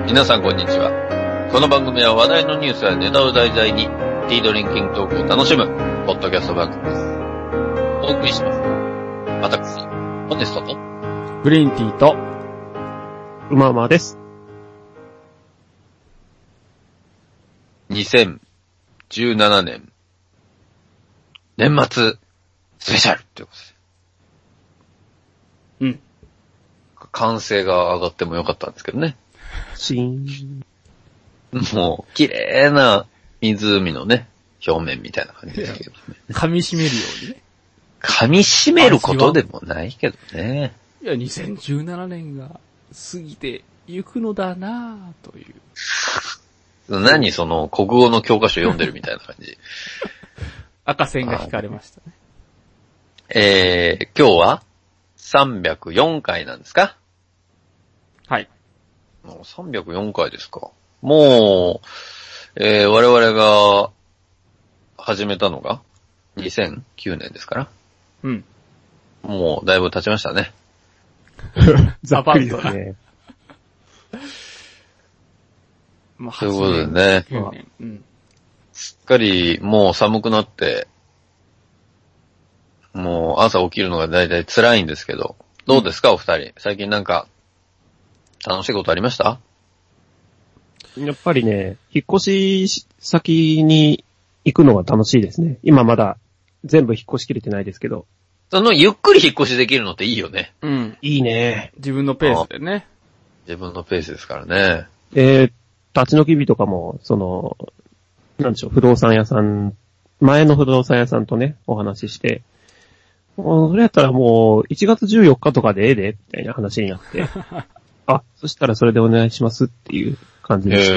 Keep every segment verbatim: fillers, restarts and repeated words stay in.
皆さんこんにちは。この番組は話題のニュースやネタを題材にティードリンキングトークを楽しむポッドキャスト番組です。お送りします。私、ホネストとグリーンティーとうまうまです。 にせんじゅうななねん年末スペシャルということで。うん。歓声が上がってもよかったんですけどね。 シーン。 もう、綺麗な湖のね、表面みたいな感じですけどね。 噛み締めるようにね。噛み締めることでもないけどね。 いや、にせんじゅうななねんが過ぎてゆくのだなぁという。 何その国語の教科書読んでるみたいな感じ。 赤線が引かれましたね。 えー、今日はさんびゃくよんかいなんですか？ はい。 もうさんびゃくよんかいですか。もう、えー、我々が始めたのがにせんきゅうねんですから。 うん。 もうだいぶ経ちましたね。 ざっくりですね。 まあ、 ということでね、うん、すっかりもう寒くなって、もう朝起きるのがだいたい辛いんですけど、どうですか、うん、お二人。最近なんか楽しいことありました？ やっぱりね、引っ越し先に行くのが楽しいですね。今まだ全部引っ越しきれてないですけど。 そのゆっくり引っ越しできるのっていいよね。 うん。 いいね。 自分のペースでね。 自分のペースですからね。 えー、立ち退き日とかも、その、なんでしょう、不動産屋さん、前の不動産屋さんとね、お話しして、もうそれやったらもういちがつじゅうよっかとかでええで、みたいな話になって、あ、そしたらそれでお願いしますっていう感じでして、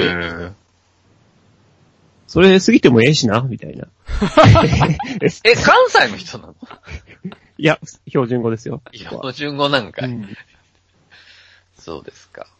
それ過ぎてもええしな、みたいな。 え、関西の人なの？ いや、標準語ですよ。 標準語なんかい、うん、そうですか。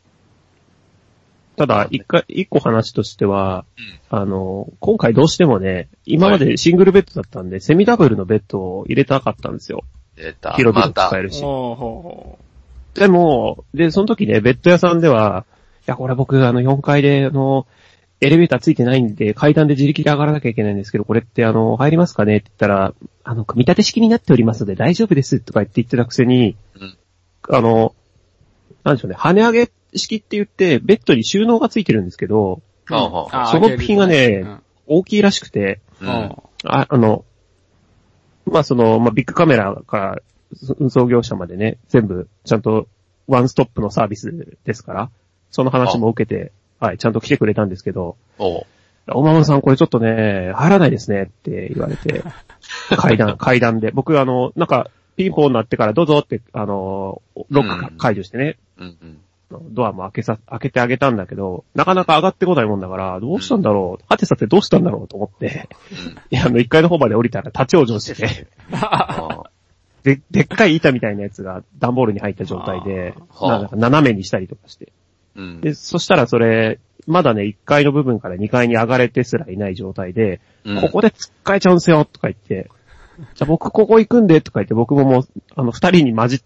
ただ、一回、一個話としては、うん、あの、今回どうしてもね、今までシングルベッドだったんで、はい、セミダブルのベッドを入れたかったんですよ。 出た。 広々使えるし。 まほうほうでも、で、その時ね、ベッド屋さんでは、いや、これ僕、あの、よんかいで、あの、エレベーターついてないんで、階段で自力で上がらなきゃいけないんですけど、これって、あの、入りますかねって言ったら、あの、組み立て式になっておりますので大丈夫です、とか言って言ってたくせに、うん、あの、なんでしょうね、跳ね上げ式って言って、ベッドに収納がついてるんですけど、うん、その部品がね、うん、大きいらしくて、うん、あ, あの、まあ、その、まあ、ビッグカメラから運送業者までね、全部、ちゃんとワンストップのサービスですから、その話も受けて、はい、ちゃんと来てくれたんですけど、おおままさんこれちょっとね、入らないですねって言われて、階段、階段で。僕あの、なんか、ピンポンになってからどうぞって、あの、ロック解除してね、うんうん、ドアも開けさ、開けてあげたんだけど、なかなか上がってこないもんだから、どうしたんだろう、はてさてどうしたんだろうと思って、いや、あの、一階の方まで降りたら立ち往生してて、で、でっかい板みたいなやつが段ボールに入った状態で、なんか斜めにしたりとかして、うん、で、そしたらそれ、まだね、いっかいの部分からにかいに上がれてすらいない状態で、うん、ここで突っかえちゃうんすよとか言って、じゃあ僕ここ行くんでとか言って僕ももう、あの二人に混じって、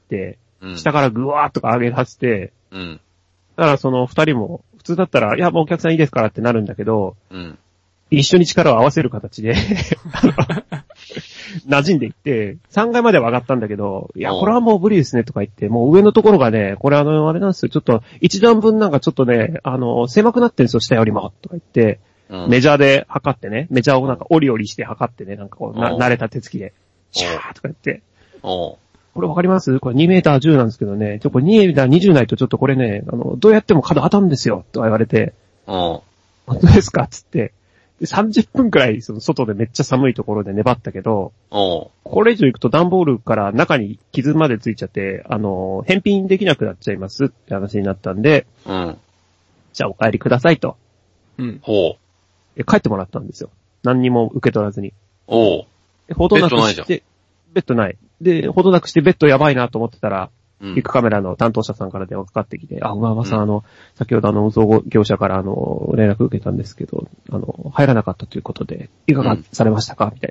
うん、下からグワーっとか上げさせて、うん、だからその二人も、普通だったら、いやもうお客さんいいですからってなるんだけど、うん、一緒に力を合わせる形で、馴染んでいって、さんがいまでは上がったんだけど、いや、これはもう無理ですねとか言って、もう上のところがね、これあの、あれなんですよ、ちょっと、一段分なんかちょっとね、あの、狭くなってるんですよ、下よりも、とか言って、うん、メジャーで測ってね、メジャーをなんかオリオリして測ってね、なんかこう、な慣れた手つきで、シャーとか言って、これわかります？これにメーターじゅうなんですけどね、ちょ、これにメーターにじゅうないとちょっとこれね、あの、どうやっても角当たるんですよ、とか言われて、本当ですかつって、さんじゅっぷんくらい、その外でめっちゃ寒いところで粘ったけど、これ以上行くと段ボールから中に傷までついちゃって、あの、返品できなくなっちゃいますって話になったんで、うん、じゃあお帰りくださいと。うん。ほう。帰ってもらったんですよ。何にも受け取らずに。おう。ほどなくして、ベッドない。で、ほどなくしてベッドやばいなと思ってたら、ビッグカメラの担当者さんから電話かかってきて、あ、うままさん、うん、あの、先ほどあの、運送業者からあの、連絡受けたんですけど、あの、入らなかったということで、いかがされましたか、うん、みたいな。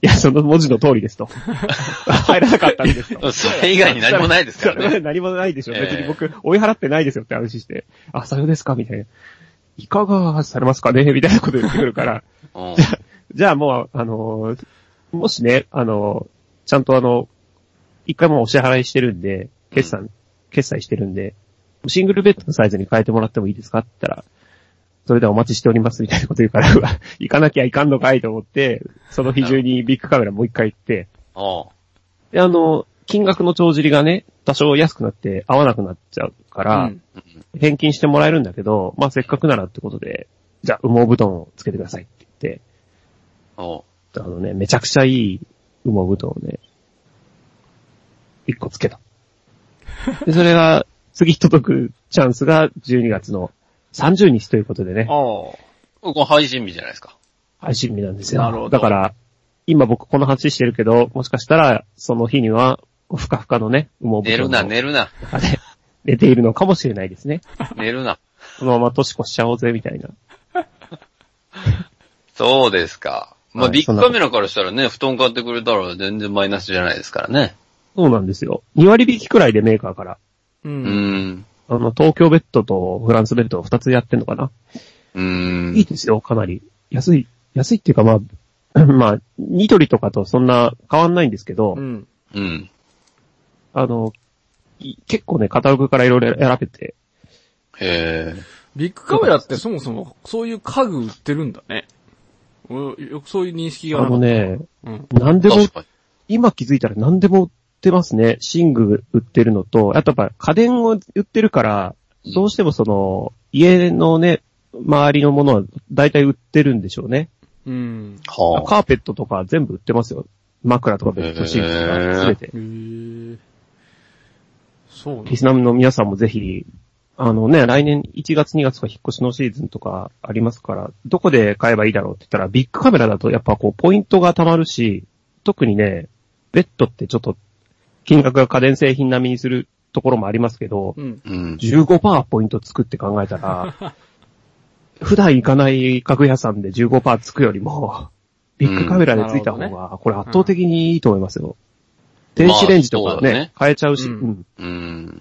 いや、その文字の通りですと。入らなかったんですと。 それ以外に何もないですからね。 何もないでしょ。別に僕、追い払ってないですよって話して、あ、さようですかみたいな。いかがされますかねみたいなこと言ってくるから。うん、じゃあ、じゃあもう、あの、もしね、あの、ちゃんとあの、一回もうお支払いしてるんで、決算、うん、決済してるんで、シングルベッドのサイズに変えてもらってもいいですかって言ったら、それではお待ちしておりますみたいなこと言うから、行かなきゃいかんのかいと思って、その日中にビッグカメラもう一回行って、で、あの、金額の帳尻がね、多少安くなって合わなくなっちゃうから、うん、返金してもらえるんだけど、まあせっかくならってことで、じゃあ羽毛布団をつけてくださいって言って、あのね、めちゃくちゃいい羽毛布団をね、一個つけた。で、それが次届くチャンスがじゅうにがつのさんじゅうにちということでね。 ああ。これ配信日じゃないですか。 配信日なんですよ。なるほど。だから、今僕この話してるけど、もしかしたら、その日には、ふかふかのね、羽毛布団。 寝るな、寝るな。 寝ているのかもしれないですね。 寝るな。 このまま年越しちゃおうぜ、みたいな。 そうですか。まあ、ビッグカメラからしたらね、布団買ってくれたら全然マイナスじゃないですからね。 そうなんですよ。に割引きくらいでメーカーから。 うん。うんあの、東京ベッドとフランスベッドをふたつやってんのかな。 うーん。 いいですよ、かなり。安い、安いっていうかまあ、まあ、ニトリとかとそんな変わんないんですけど、 うん。うん。 あの、結構ね、カタログからいろいろ選べて。 へー。 ビッグカメラってそもそもそういう家具売ってるんだね。よくそういう認識がなかった。 あのね、うん、何でも、今気づいたら何でも売ってますね。寝具売ってるのと、あとやっぱ家電を売ってるから、どうしてもその、家のね、周りのものは大体売ってるんでしょうね。 うん。 はあ、カーペットとか全部売ってますよ。枕とかベッドシーツとかすべて。へー。そうね。 リスナーの皆さんもぜひ、あのね、来年いちがつにがつとか引っ越しのシーズンとかありますから、どこで買えばいいだろうって言ったら、ビッグカメラだとやっぱこうポイントが貯まるし、特にね、ベッドってちょっと金額が家電製品並みにするところもありますけど、うん、じゅうごパーセント ポイントつくって考えたら、普段行かない家具屋さんで じゅうごパーセント つくよりも、ビッグカメラでついた方が、これ圧倒的にいいと思いますよ。電子レンジとかね、まあ、ね変えちゃうし、うんうんうん、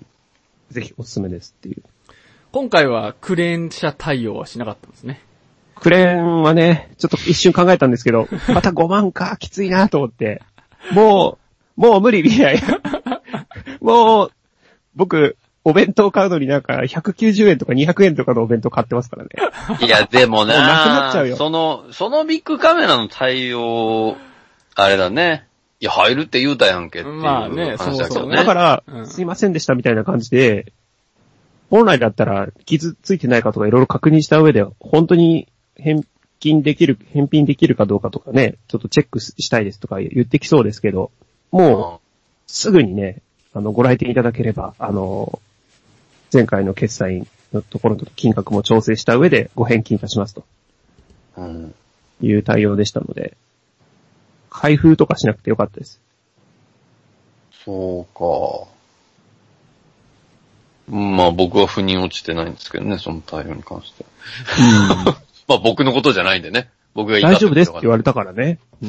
ぜひおすすめですっていう。 今回はクレーン車対応はしなかったんですね。 クレーンはね、ちょっと一瞬考えたんですけど、またごまんか、きついなと思って。もう、もう無理、いやいや。もう、僕、お弁当買うのになんかひゃくきゅうじゅうえんとかにひゃくえんとかのお弁当買ってますからね。 いや、でもな、 もうなくなっちゃうよ。 その、そのビッグカメラの対応、あれだね。いや、入るって言うたやんけっていう話だけどね。まあね、そうそうね。 だから、うん、すいませんでしたみたいな感じで、本来だったら傷ついてないかとかいろいろ確認した上で、本当に返金できる、返品できるかどうかとかね、ちょっとチェックしたいですとか言ってきそうですけど、もう、すぐにね、あの、ご来店いただければ、あの、前回の決済のところと金額も調整した上でご返金いたしますと。うん。いう対応でしたので、開封とかしなくてよかったです。 そうか。まあ僕は腑に落ちてないんですけどね、その対応に関して。うん、まあ僕のことじゃないんでね。僕が言った大丈夫ですって言われたからね。うん、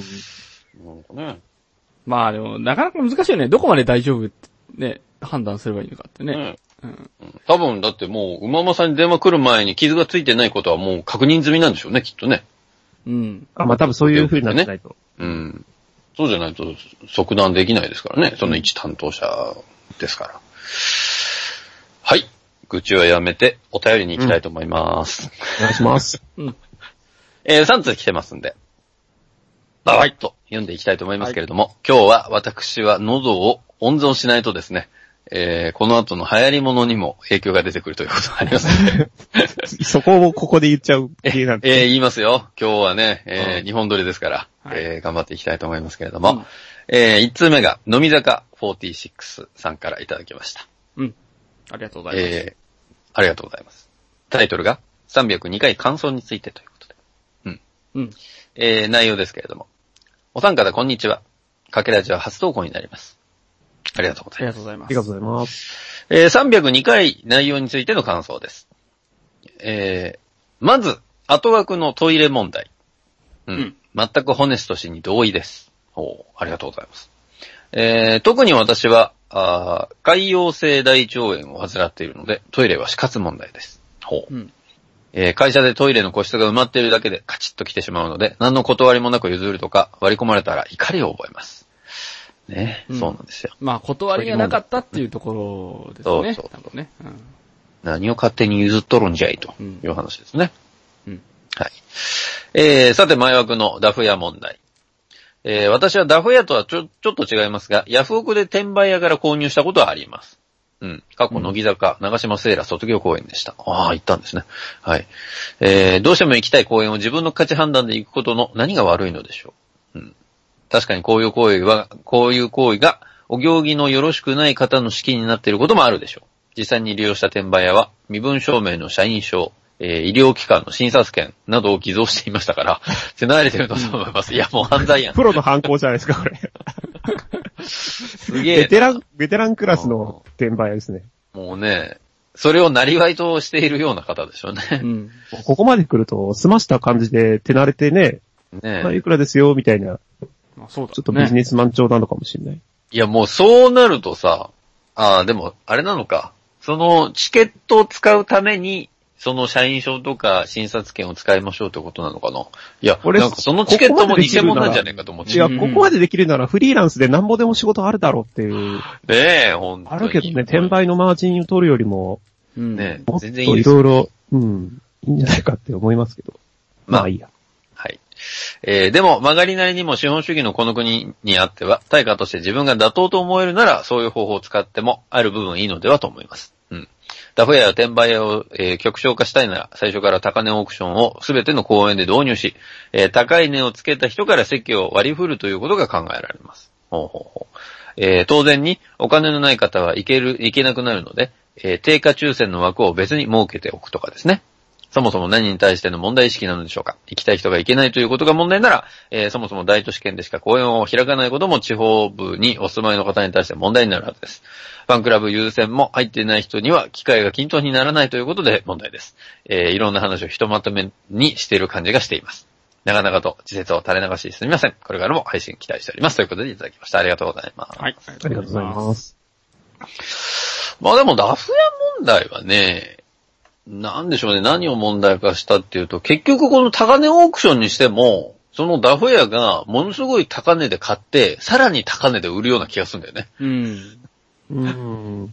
なんかね。まあでも、なかなか難しいよね。どこまで大丈夫ってね、判断すればいいのかってね。 うんうん、多分だってもう、馬間さんに電話来る前に傷がついてないことはもう確認済みなんでしょうね、きっとね。 うん。 あ、まあ多分そういう風になってないと。ね、 うん。そうじゃないと即断できないですからね。その一担当者ですから。はい。愚痴はやめてお便りに行きたいと思います。 うん、お願いします。 うん。えー、さん通来てますんで。はい。と読んでいきたいと思いますけれども、はい、今日は私は喉を温存しないとですね、えー、この後の流行り物にも影響が出てくるということがありますので。 そこをここで言っちゃう系なんです、 ね。えー、言いますよ。今日はね、えーうん、日本撮りですから、はい、えー、頑張っていきたいと思いますけれども、うん、えー、いち通目が、飲み坂よんじゅうろくさんからいただきました。 うん。ありがとうございます。 えー、ありがとうございます。タイトルが、さんびゃくにかい感想についてということで。うん。うん。えー、内容ですけれども、お三方こんにちは。かけラジは初投稿になります。ありがとうございます。 ありがとうございます。 ありがとうございます。 えー、さんびゃくにかい内容についての感想です。えー、まず、後枠のトイレ問題。うん。うん、全くホネスト氏に同意です。 おありがとうございます。えー、特に私は、あ潰瘍性大腸炎を患っているので、トイレは死活問題です。ほう。うんえー、会社でトイレの個室が埋まっているだけでカチッと来てしまうので、何の断りもなく譲るとか割り込まれたら怒りを覚えます。ね、うん、そうなんですよ。 まあ、断りがなかったっていうところですね。そうそう。ねうん、 何を勝手に譲っとるんじゃいという話ですね。うん。はい。えー、さて、前枠のダフ屋問題。えー、私はダフ屋とはちょ、ちょっと違いますが、ヤフオクで転売屋から購入したことはあります。うん。過去、乃木坂、長島セーラ卒業公演でした。ああ、行ったんですね。はい。えー、どうしても行きたい公演を自分の価値判断で行くことの何が悪いのでしょう。うん。確かにこういう行為は、こういう行為が、お行儀のよろしくない方の資金になっていることもあるでしょう。実際に利用した転売屋は、身分証明の社員証、えー、医療機関の診察券などを偽造していましたから、手慣れてると思います。いや、もう犯罪やん。 プロの犯行じゃないですか、これ。すげえ。ベテラン、ベテランクラスの転売屋ですね。 もうね、それをなりわいとしているような方でしょうね。うん、 ここまで来ると、済ました感じで手慣れてね、ねまあ、いくらですよ、みたいな。まあそうだね、ちょっとビジネスマン調なのかもしれない。 いや、もうそうなるとさ、ああ、でも、あれなのか。その、チケットを使うために、その社員証とか診察券を使いましょうってことなのかな。いや、俺なんかそのチケットも偽物なんじゃねえかと思って。 いや、ここまでできるならフリーランスでなんぼでも仕事あるだろうっていう。 ねえ、ほんとに。 あるけどね、転売のマージンを取るよりも、 うん、ねえ、全然いいです。いろいろ、うん、いいんじゃないかって思いますけど。まあ、まあいいや。 はい。えー、でも曲がりなりにも資本主義のこの国にあっては、対価として自分が妥当と思えるなら、そういう方法を使っても、ある部分いいのではと思います。うん。ダフ屋や転売屋を、えー、極小化したいなら、最初から高値オークションをすべての公園で導入し、えー、高い値をつけた人から席を割り振るということが考えられます。ほうほうほう。えー、当然に、お金のない方は行ける、行けなくなるので、えー、定価抽選の枠を別に設けておくとかですね。そもそも何に対しての問題意識なのでしょうか。行きたい人が行けないということが問題なら、えー、そもそも大都市圏でしか公演を開かないことも地方部にお住まいの方に対して問題になるはずです。ファンクラブ優先も入っていない人には機会が均等にならないということで問題です。えー、いろんな話をひとまとめにしている感じがしています。長々と自説を垂れ流しすみません。これからも配信期待しております。ということでいただきました。ありがとうございます。 はい。 ありがとうございます。 まあでもダフ屋問題はね、なんでしょうね、何を問題化したっていうと、結局この高値オークションにしても、そのダフ屋がものすごい高値で買って、さらに高値で売るような気がするんだよね。うん。 うん。うん、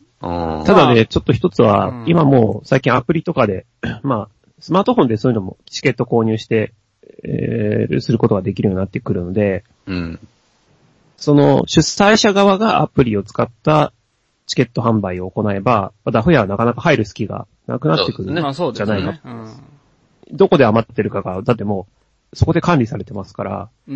ただね、ちょっと一つは、うん、今もう最近アプリとかで、まあ、スマートフォンでそういうのもチケット購入して、えー、することができるようになってくるので、うん。その主催者側がアプリを使ったチケット販売を行えば、ダフ屋はなかなか入る隙がなくなってくるんじゃないか。そうですね。うん、どこで余ってるかが、だってもう、そこで管理されてますから、うん。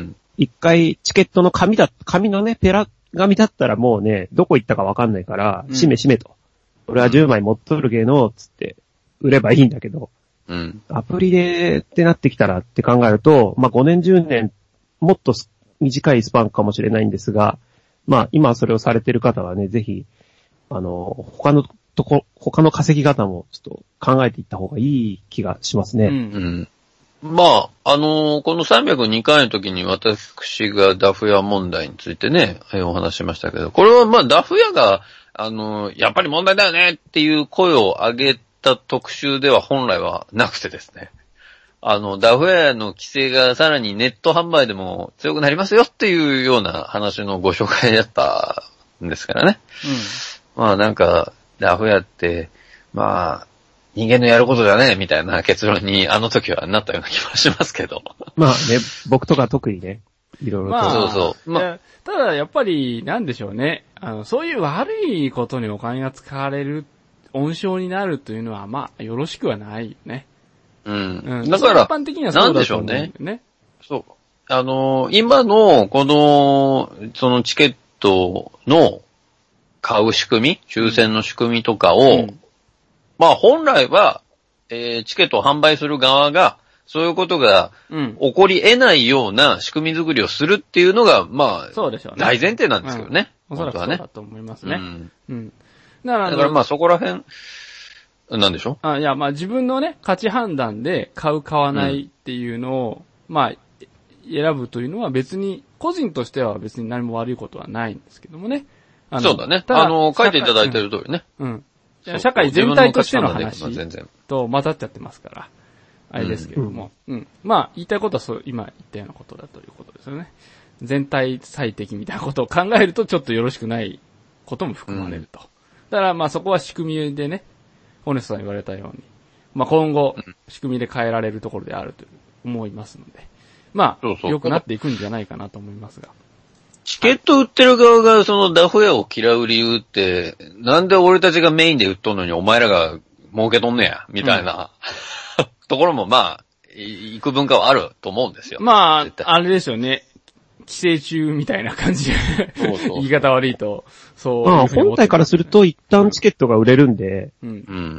一回チケットの紙だ、紙のね、ペラ紙だったらもうね、どこ行ったかわかんないから、うん、閉め閉めと。俺はじゅうまい持っとる芸能、つって、売ればいいんだけど、うん。アプリでってなってきたらって考えると、まあごねんじゅうねん、もっと短いスパンかもしれないんですが、まあ今それをされてる方はね、ぜひ、あの、他のとこ、他の稼ぎ方もちょっと考えていった方がいい気がしますね。うん、 うん。まあ、あのー、このさんびゃくにかいの時に私がダフ屋問題についてね、お話ししましたけど、これはまあダフ屋が、あのー、やっぱり問題だよねっていう声を上げた特集では本来はなくてですね。あの、ダフ屋の規制がさらにネット販売でも強くなりますよっていうような話のご紹介だったんですからね。うん。まあなんか、ダフ屋って、まあ、人間のやることじゃねえみたいな結論にあの時はなったような気もしますけど。 まあね、僕とか特にね、いろいろと。 まあ、 そうそう。 まあ、ただやっぱり、なんでしょうね。あの、そういう悪いことにお金が使われる、温床になるというのは、まあ、よろしくはないよね。 うん。うん、だから、 一般的にはそうだと思うんだよね。 ね。そう。あの、今の、この、そのチケットの買う仕組み、抽選の仕組みとかを、うん、まあ本来は、えー、チケットを販売する側が、そういうことが起こり得ないような仕組み作りをするっていうのが、まあ、 そうでしょうね。 大前提なんですけどね。 うん、おそらくそうだと思いますね。うん。うん、 だから、だからまあそこら辺、なんでしょあ、いや、まあ自分のね、価値判断で買う買わないっていうのを、うん、まあ、選ぶというのは別に個人としては別に何も悪いことはないんですけどもね。あのそうだね。 ただあの、書いていただいてる通りね。 うん。 そう社会全体としての話自分の価値観なんで全然と混ざっちゃってますから、あれですけども。うん。うん、まあ、言いたいことはそう、今言ったようなことだということですよね。全体最適みたいなことを考えるとちょっとよろしくないことも含まれると。うん、だからまあそこは仕組みでね、ホネストさん言われたように、まあ今後、仕組みで変えられるところであると思いますので、まあ、良くなっていくんじゃないかなと思いますが。 チケット売ってる側がそのダフ屋を嫌う理由って、なんで俺たちがメインで売っとんのにお前らが儲けとんねや、みたいな、うん、ところもまあ、行く文化はあると思うんですよ。 まあ、あれですよね。寄生虫みたいな感じでそうそう言い方悪いと、そう。 まあ、本体からすると一旦チケットが売れるんで、うん、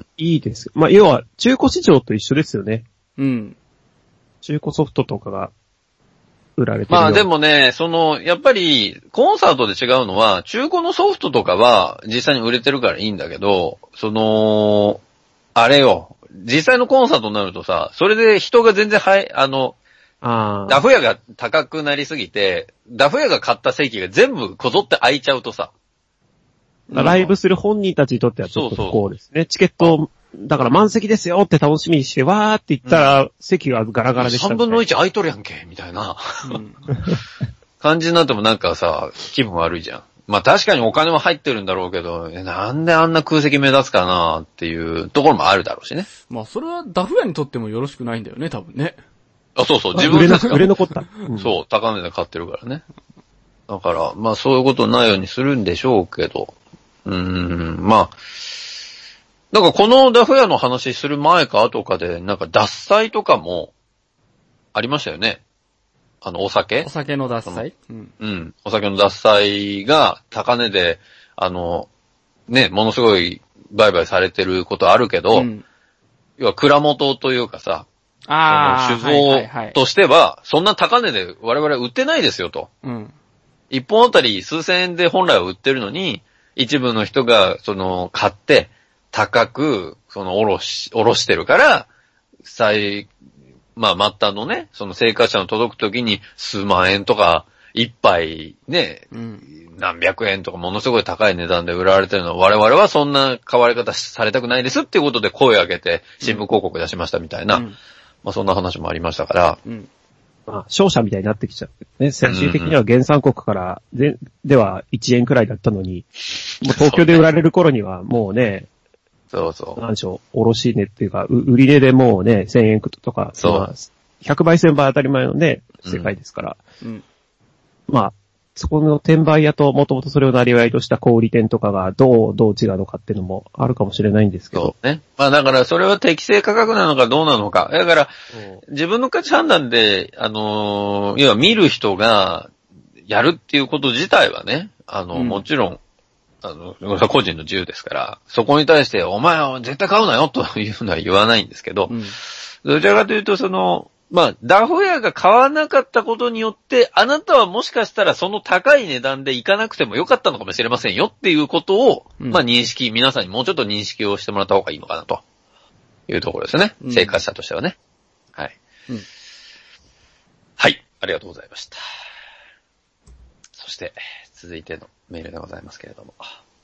いいです。まあ、要は中古市場と一緒ですよね。 うん。 中古ソフトとかが売られてる。 まあでもね、その、やっぱり、コンサートで違うのは、中古のソフトとかは実際に売れてるからいいんだけど、その、あれよ、実際のコンサートになるとさ、それで人が全然はい、あの、 あダフ屋が高くなりすぎて、ダフ屋が買った席が全部こぞって空いちゃうとさ。 ライブする本人たちにとってはちょっと不幸ですね。そうそうチケット、だから満席ですよって楽しみにして、わーって言ったら、うん、席がガラガラでした、ね。 さんぶんのいち空いとるやんけ、みたいな、うん、感じになってもなんかさ、気分悪いじゃん。まあ確かにお金は入ってるんだろうけど、なんであんな空席目立つかなっていうところもあるだろうしね。 まあそれはダフ屋にとってもよろしくないんだよね、多分ね。 あ、そうそう、自分で売れ残った、 うん。そう、高値で買ってるからね。だから、まあそういうことないようにするんでしょうけど、うーん、まあ、なんかこのダフ屋の話する前か後かで、なんか脱菜とかもありましたよね。あの、お酒お酒の脱菜、 うん、うん。お酒の脱菜が高値で、あの、ね、ものすごい売買されてることあるけど、うん、要は蔵元というかさ、 ああ、酒造としては、そんな高値で我々は売ってないですよと。 うん。 一本あたり数千円で本来は売ってるのに、一部の人が、その、買って、高く、その、おろし、おろしてるから、最、まあ、末端のね、その生活者の届くときに、数万円とか、一杯ね、うん、何百円とかものすごい高い値段で売られてるのは、我々はそんな買われ方されたくないですっていうことで声を上げて、新聞広告出しましたみたいな、うん、まあ、そんな話もありましたから、 うん、まあ、商社みたいになってきちゃう。ね、最終的には原産国からで、ではいちえんくらいだったのに、もう東京で売られる頃にはもうね、 そうそう。 なんでしょう、卸値っていうか、売り値でもうね、せんえんとか、 そう。 まあ、ひゃくばいせんばい当たり前のね、世界ですから。 うん。 まあ、そこの転売屋ともともとそれをなりわいとした小売店とかがどう、どう違うのかっていうのもあるかもしれないんですけど。 そうね。まあだからそれは適正価格なのかどうなのか。だから、自分の価値判断で、あのー、要は見る人がやるっていうこと自体はね、あの、うん、もちろん、あの、個人の自由ですから、そこに対して、お前は絶対買うなよというのは言わないんですけど、うん、どちらかというと、その、まあ、ダフ屋が買わなかったことによって、あなたはもしかしたらその高い値段で行かなくてもよかったのかもしれませんよっていうことを、うん、まあ認識、皆さんにもうちょっと認識をしてもらった方がいいのかなというところですね。うん、生活者としてはね。はい、うん。はい、ありがとうございました。そして、続いてのメールでございますけれども。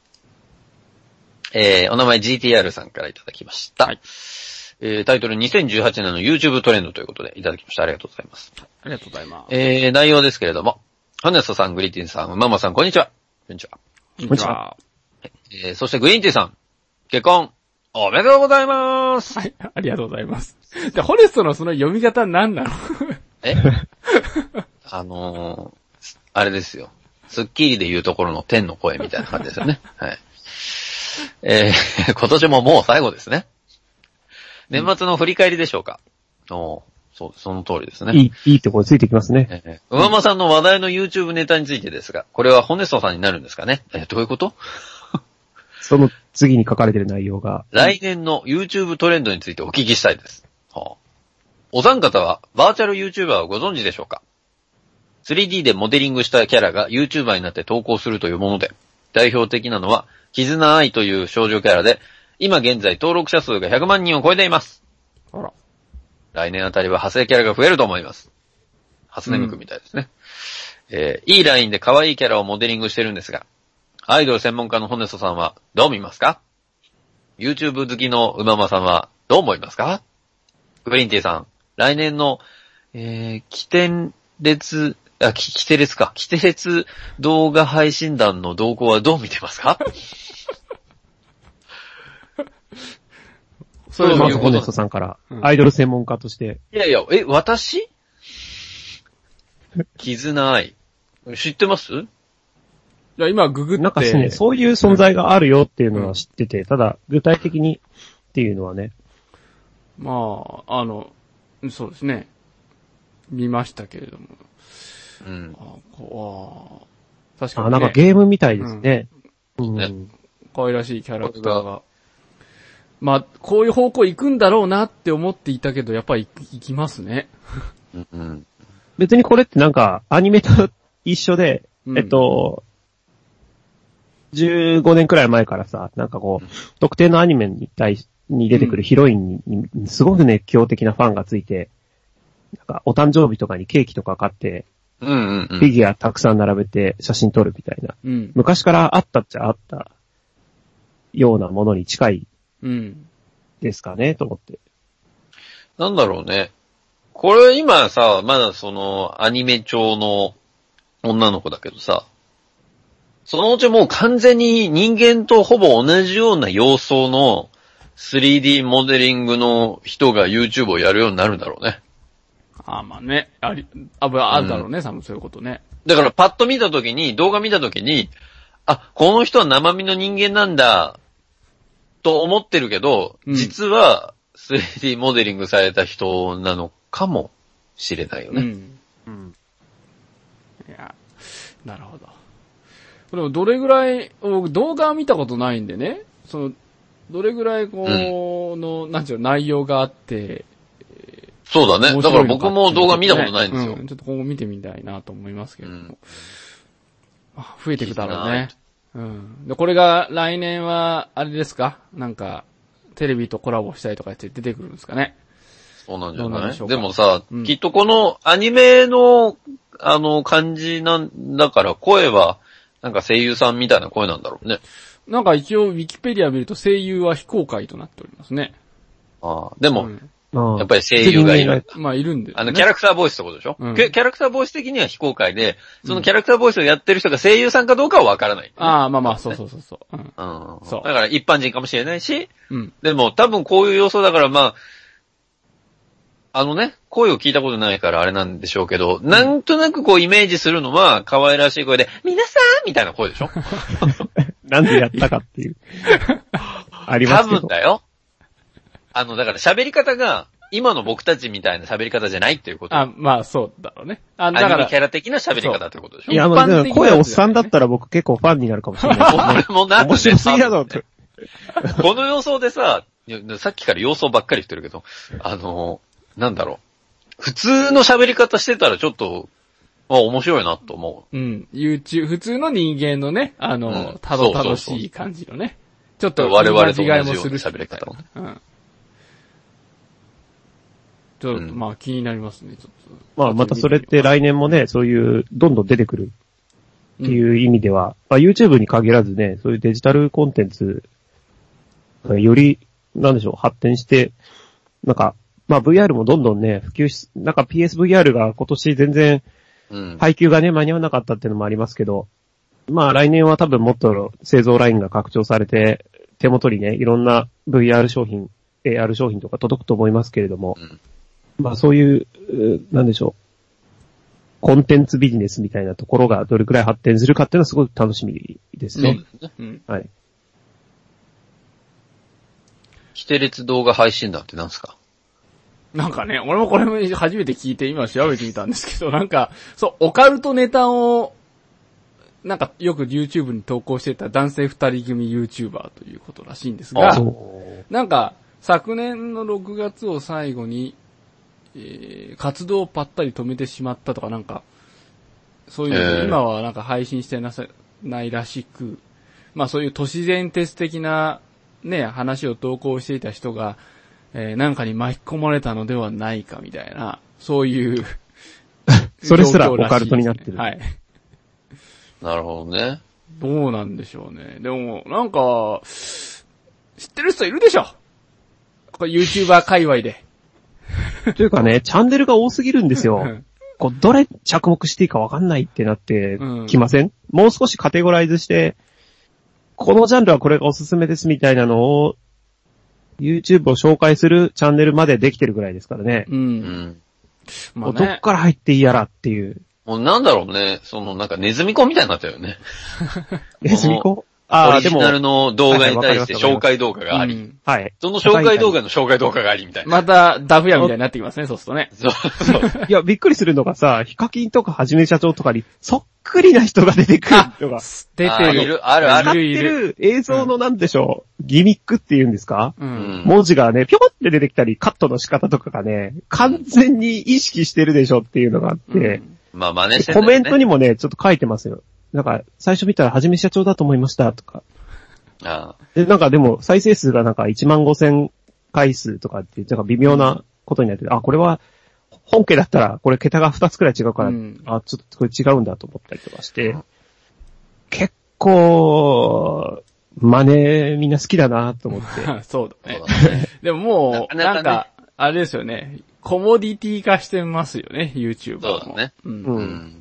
えー、お名前 ジーティーアール さんからいただきました。はい。えー、タイトルにせんじゅうはちねんの YouTube トレンドということでいただきました。ありがとうございます。 ありがとうございます。 えー、内容ですけれども、ハネストさん、グリーティンさん、ママさん、こんにちは。こんにちは。 こんにちは。 えー、そしてグリーンティンさん、結婚、おめでとうございます。 はい、ありがとうございます。で、ホネストのその読み方何なのえあのー、あれですよ。スッキリで言うところの天の声みたいな感じですよね。はい。えー、今年ももう最後ですね。年末の振り返りでしょうか。うん、おそう、その通りですね。 いい、いいところついてきますね。 えー、うままさんの話題の YouTube ネタについてですが、これはホネストさんになるんですかね。えー、どういうことその次に書かれている内容が。 来年の YouTube トレンドについてお聞きしたいです。はあ、お三方はバーチャル YouTuber をご存知でしょうか。スリーディー でモデリングしたキャラが YouTuber になって投稿するというもので、代表的なのは、絆愛という少女キャラで、今現在登録者数がひゃくまんにんを超えています。 あら。 来年あたりは派生キャラが増えると思います。初音ミクみたいですね。 えー、いいラインで可愛いキャラをモデリングしてるんですが、アイドル専門家のホネソさんはどう見ますか？ YouTube 好きのうままさんはどう思いますか？グリーンティーさん、来年の、えー、起点列、あ、き、きて列か。きて列動画配信団の動向はどう見てますか？ そういうこと。ホネストさんから、アイドル専門家として。 いやいや、え、私？絆愛。知ってます？いや、今ググって。 なんかね、そういう存在があるよっていうのは知ってて、ただ、具体的にっていうのはね。 まあ、あの、そうですね。見ましたけれども。 うん。 あこあ確かに、 ね。あ、なんかゲームみたいですね。うん。 うん、可愛らしいキャラクターが。まあ、こういう方向行くんだろうなって思っていたけど、やっぱり行きますね。 うん、 別にこれってなんか、アニメと一緒で、うん、えっと、じゅうごねんくらい前からさ、なんかこう、うん、特定のアニメに対し、に出てくるヒロインに、うん、すごく熱狂的なファンがついて、なんか、お誕生日とかにケーキとか買って、 うんうんうん、 フィギュアたくさん並べて写真撮るみたいな、うん。昔からあったっちゃあったようなものに近いですかね、うん、と思って。 なんだろうね。これ今さ、まだそのアニメ調の女の子だけどさ、そのうちもう完全に人間とほぼ同じような様相の スリーディー モデリングの人が YouTube をやるようになるんだろうね。 ああ、まあね。あり、あ、あるだろうね、多分、うん、そういうことね。 だからパッと見たときに、動画見たときに、あ、この人は生身の人間なんだ、と思ってるけど、うん、実は スリーディー モデリングされた人なのかもしれないよね。うん。うん。 いや、なるほど。でもどれぐらい、動画は見たことないんでね、その、どれぐらいこう、の、うん、なんちゅうの内容があって、 そうだね。だから僕も動画見たことないんですよ。 うん、ちょっと今後見てみたいなと思いますけれども。うん、あ増えていくだろうね。うん。で、これが来年は、あれですか？なんか、テレビとコラボしたりとかって出てくるんですかね。 そうなんじゃない？で, でもさ、うん、きっとこのアニメの、あの、感じなんだから声は、なんか声優さんみたいな声なんだろうね。 なんか一応、ウィキペディア見ると声優は非公開となっておりますね。 ああ、でも、うんやっぱり声優がいる。 まあ、いるんで、ね。 あの、キャラクターボイスってことでしょ、うん、キャラクターボイス的には非公開で、そのキャラクターボイスをやってる人が声優さんかどうかはわからない、ね。 ああ、まあまあ、そうそうそうそう。うん。 うん、そう。だから一般人かもしれないし、 うん。 でも多分こういう要素だからまあ、あのね、声を聞いたことないからあれなんでしょうけど、うん、なんとなくこうイメージするのは可愛らしい声で、皆さんみたいな声でしょなんでやったかっていう。ありますけど。 多分だよ。あの、だから喋り方が、今の僕たちみたいな喋り方じゃないっていうこと。 あ、まあそうだろうね。あ、 だから。アニメキャラ的な喋り方ってことでしょ。 いや、まあ、声おっさんだったら僕結構ファンになるかもしれない、 ね。俺もなん面白すぎだぞって。 この様相でさ、さっきから様相ばっかり言ってるけど、あの、なんだろう。普通の喋り方してたらちょっと、まあ面白いなと思う。うん。YouTube、普通の人間のね、あの、うん、たどたどしい感じのね。ちょっと、 我々と同じような喋り方を。うん。 ちょっと、まあ気になりますね、ちょっと。 まあまたそれって来年もね、そういう、どんどん出てくるっていう意味では、うん、まあ YouTube に限らずね、そういうデジタルコンテンツ、より、なんでしょう、発展して、なんか、まあ ブイアール もどんどんね、普及し、なんか ピーエスブイアール が今年全然、配給がね、間に合わなかったっていうのもありますけど、まあ来年は多分もっと製造ラインが拡張されて、手元にね、いろんな ブイアール 商品、エーアール 商品とか届くと思いますけれども、うんまあそういう、なんでしょう、コンテンツビジネスみたいなところがどれくらい発展するかっていうのはすごく楽しみですね。うん、はい。 キテレツ動画配信団って何すか？ なんかね、俺もこれも初めて聞いて今調べてみたんですけど、なんか、そう、オカルトネタを、なんかよく YouTube に投稿してた男性二人組 YouTuber ということらしいんですが、なんか昨年のろくがつを最後に、えー、活動をぱったり止めてしまったとかなんか、そういう、えー、今はなんか配信してなさないらしく、まあそういう都市伝説的なね、話を投稿していた人が、えー、なんかに巻き込まれたのではないかみたいな、そういうそれすらオカルトになってる。 はい。 なるほどね。 どうなんでしょうね。でも、なんか、知ってる人いるでしょこれ YouTuber 界隈で。 というかね、チャンネルが多すぎるんですよ。こう、どれ着目していいかわかんないってなってきません、うん、もう少しカテゴライズして、このジャンルはこれがおすすめですみたいなのを、YouTube を紹介するチャンネルまでできてるぐらいですからね。 うん。 まあね、どっから入っていいやらっていう。 もうなんだろうね、そのなんかネズミ子みたいになったよね。 ネズミ子ああ、オリジナルの動画に対して紹介動画があり、 はい。 その紹介動画の紹介動画がありみたいな。 またダフ屋みたいになってきますね、そうするとね。 そうそう。 いや、びっくりするのがさ、ヒカキンとかはじめ社長とかにそっくりな人が出てくるのが。 出てる。 いる、あるある。 いる映像のなんでしょう、ギミックっていうんですか、 うん、 文字がね、ぴょこって出てきたり、カットの仕方とかがね、完全に意識してるでしょっていうのがあって、うんまあ真似してる、ね。 コメントにもね、ちょっと書いてますよ。なんか、最初見たらはじめ社長だと思いましたとか。 ああで、なんかでも、再生数がなんかいちまんごせんかい数とかっていう、なんか微妙なことになってて、うん、あ、これは、本家だったら、これ桁がふたつくらい違うから、うん、あ、ちょっとこれ違うんだと思ったりとかして、結構、真似みんな好きだなと思って。 そうだね。でももう、なんか、あれですよね。コモディティ化してますよね、YouTuber も。 そうだね。 うん。 うん、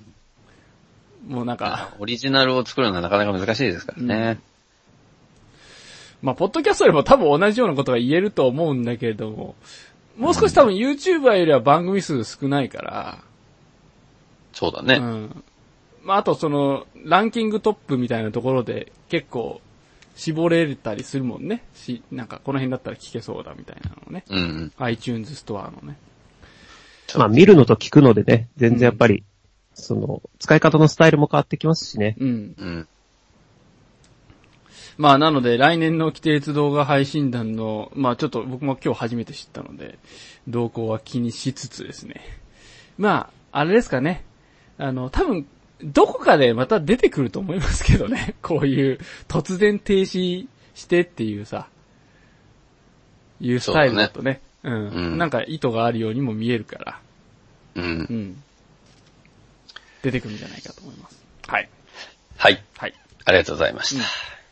もうなんか。 オリジナルを作るのはなかなか難しいですからね。 うん、まあ、ポッドキャストでも多分同じようなことが言えると思うんだけれども、もう少し多分 YouTuber よりは番組数少ないから。 そうだね。 うん。まあ、あとその、ランキングトップみたいなところで結構、絞れたりするもんね。し、なんかこの辺だったら聞けそうだみたいなのね。 うん、うん。 iTunes ストアのね。 まあ見るのと聞くのでね、全然やっぱり、うん、その、使い方のスタイルも変わってきますしね。 うん。 うん。 まあなので来年の規定鉄動画配信団の、まあちょっと僕も今日初めて知ったので、動向は気にしつつですね。まあ、あれですかね。あの、多分、どこかでまた出てくると思いますけどね。こういう突然停止してっていうさ、いうスタイルだとね。うねうん、うん。なんか意図があるようにも見えるから。 うん。 うん。出てくるんじゃないかと思います。はい。 はい。 はい。 ありがとうございました。うん、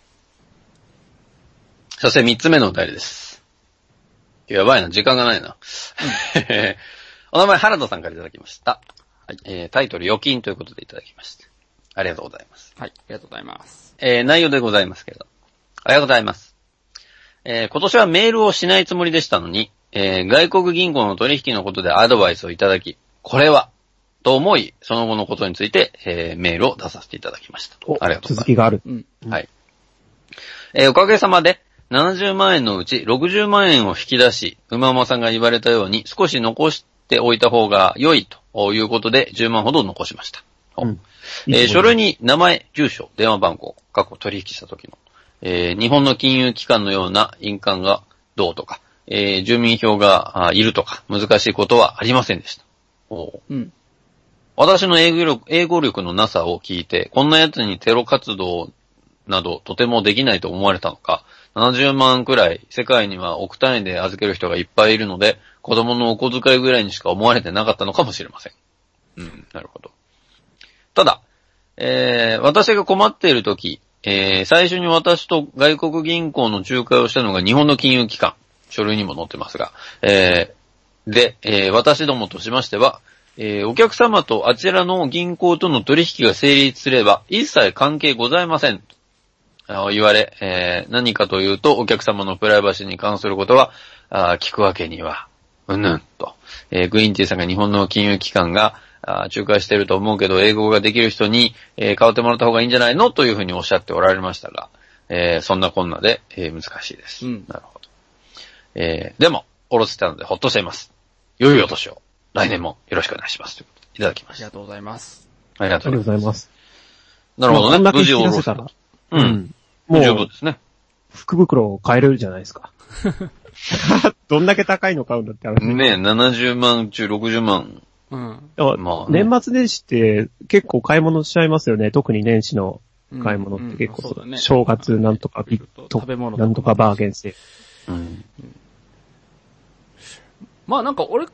そして三つ目のお便りです。やばいな、時間がないな。うん、お名前原田さんからいただきました。はい、えー、タイトル預金ということでいただきました。ありがとうございます。 はい、ありがとうございます。 えー、内容でございますけれど。ありがとうございます。えー、今年はメールをしないつもりでしたのに、えー、外国銀行の取引のことでアドバイスをいただき、これは、と思い、その後のことについて、えー、メールを出させていただきました。ありがとうございます。 続きがある。 うん。 はい。えー、おかげさまで、ななじゅうまんえんのうちろくじゅうまんえんを引き出し、馬間さんが言われたように少し残しておいた方が良いということでじゅうまんほど残しました。うんえー、書類に名前、住所、電話番号、過去取引した時の、えー、日本の金融機関のような印鑑がどうとか、えー、住民票がいるとか、難しいことはありませんでした。おうん、 私の英語力、英語力のなさを聞いて、こんな奴にテロ活動などとてもできないと思われたのか、ななじゅうまんくらい世界には億単位で預ける人がいっぱいいるので、子供のお小遣いぐらいにしか思われてなかったのかもしれません。うん、なるほど。ただ、えー、私が困っているとき、えー、最初に私と外国銀行の仲介をしたのが日本の金融機関、書類にも載ってますが、えー、で、えー、私どもとしましては、えー、お客様とあちらの銀行との取引が成立すれば、一切関係ございません。言われ、えー、何かというと、お客様のプライバシーに関することは、あ聞くわけには、うんぬんと。えー、グイーンティーさんが日本の金融機関が、あ仲介していると思うけど、英語ができる人に、えー、変わってもらった方がいいんじゃないのというふうにおっしゃっておられましたが、えー、そんなこんなで、えー、難しいです。 うん、 なるほど。えー、でも、おろせたのでほっとしています。良いお年を。来年もよろしくお願いします。ということでいただきました。 ありがとうございます。 ありがとうございます。 なるほどね。 無事おろせたら。 うん。もう十分ですね。 福袋を買えるじゃないですか。どんだけ高いの買うんだって話。 ねえ、ななじゅうまん中ろくじゅうまん。 うん。 まあ、ね、年末年始って結構買い物しちゃいますよね。特に年始の買い物って結構、うんうんね、正月なんとかビット、食べ物なんとかバーゲンセール。 うん。 まあなんか俺、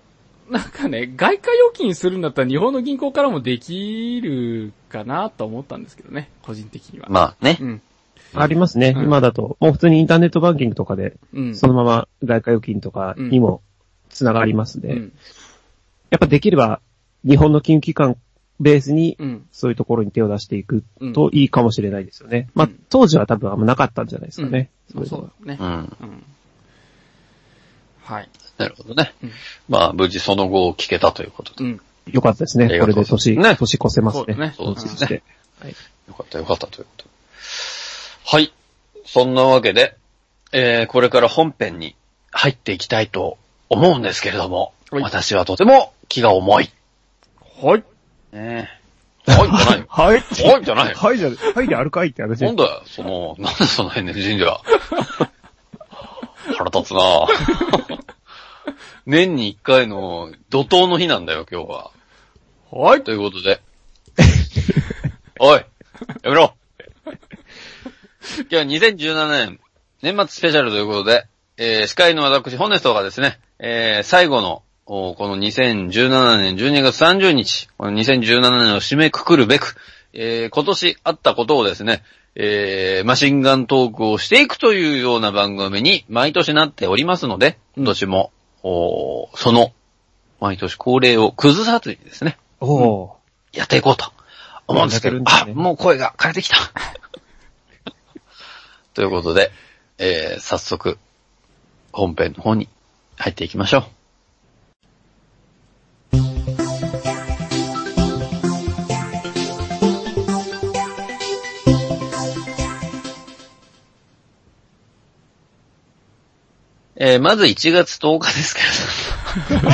なんかね、外貨預金するんだったら日本の銀行からもできるかなと思ったんですけどね、個人的には。 まあね。 うん。 ありますね、 うん。 今だと、もう普通にインターネットバンキングとかで、 うん。 そのまま外貨預金とかにも繋がりますね。 うん。 やっぱできれば、日本の金融機関ベースに、 うん。 そういうところに手を出していくといいかもしれないですよね。うん、まあ、当時は多分あんまなかったんじゃないですかね。 うん、そうだね。 うん。うん。 はい。 なるほどね。 うん、 まあ、無事その後を聞けたということで。うん。 よかったですね。これで年、ね、年越せますね。 そうね。そうですね。 はい。 よかったよかったということで。はい。そんなわけで、えー、これから本編に入っていきたいと思うんですけれども、はい、私はとても気が重い。 はい。 ねえ。はいじゃないよ。 はい。 はいじゃないよ。 はいじゃ、はいであるかいって話。 なんだよ、その、なんでその変な神社。腹立つなぁ。年に一回の怒涛の日なんだよ、今日は。 はい。 ということで。おい、やめろ。今日はにせんじゅうななねん年末スペシャルということで、えー、司会の私、ホネストがですね、えー、最後の、このにせんじゅうななねんじゅうにがつさんじゅうにち、このにせんじゅうななねんを締めくくるべく、えー、今年あったことをですね、えー、マシンガントークをしていくというような番組に毎年なっておりますので、今年も、おその、毎年恒例を崩さずにですね、 おやっていこうと思うんですけど、ね、あ、もう声が枯れてきた。ということで、えー、早速、本編の方に入っていきましょう。えー、まずいちがつとおかですけど。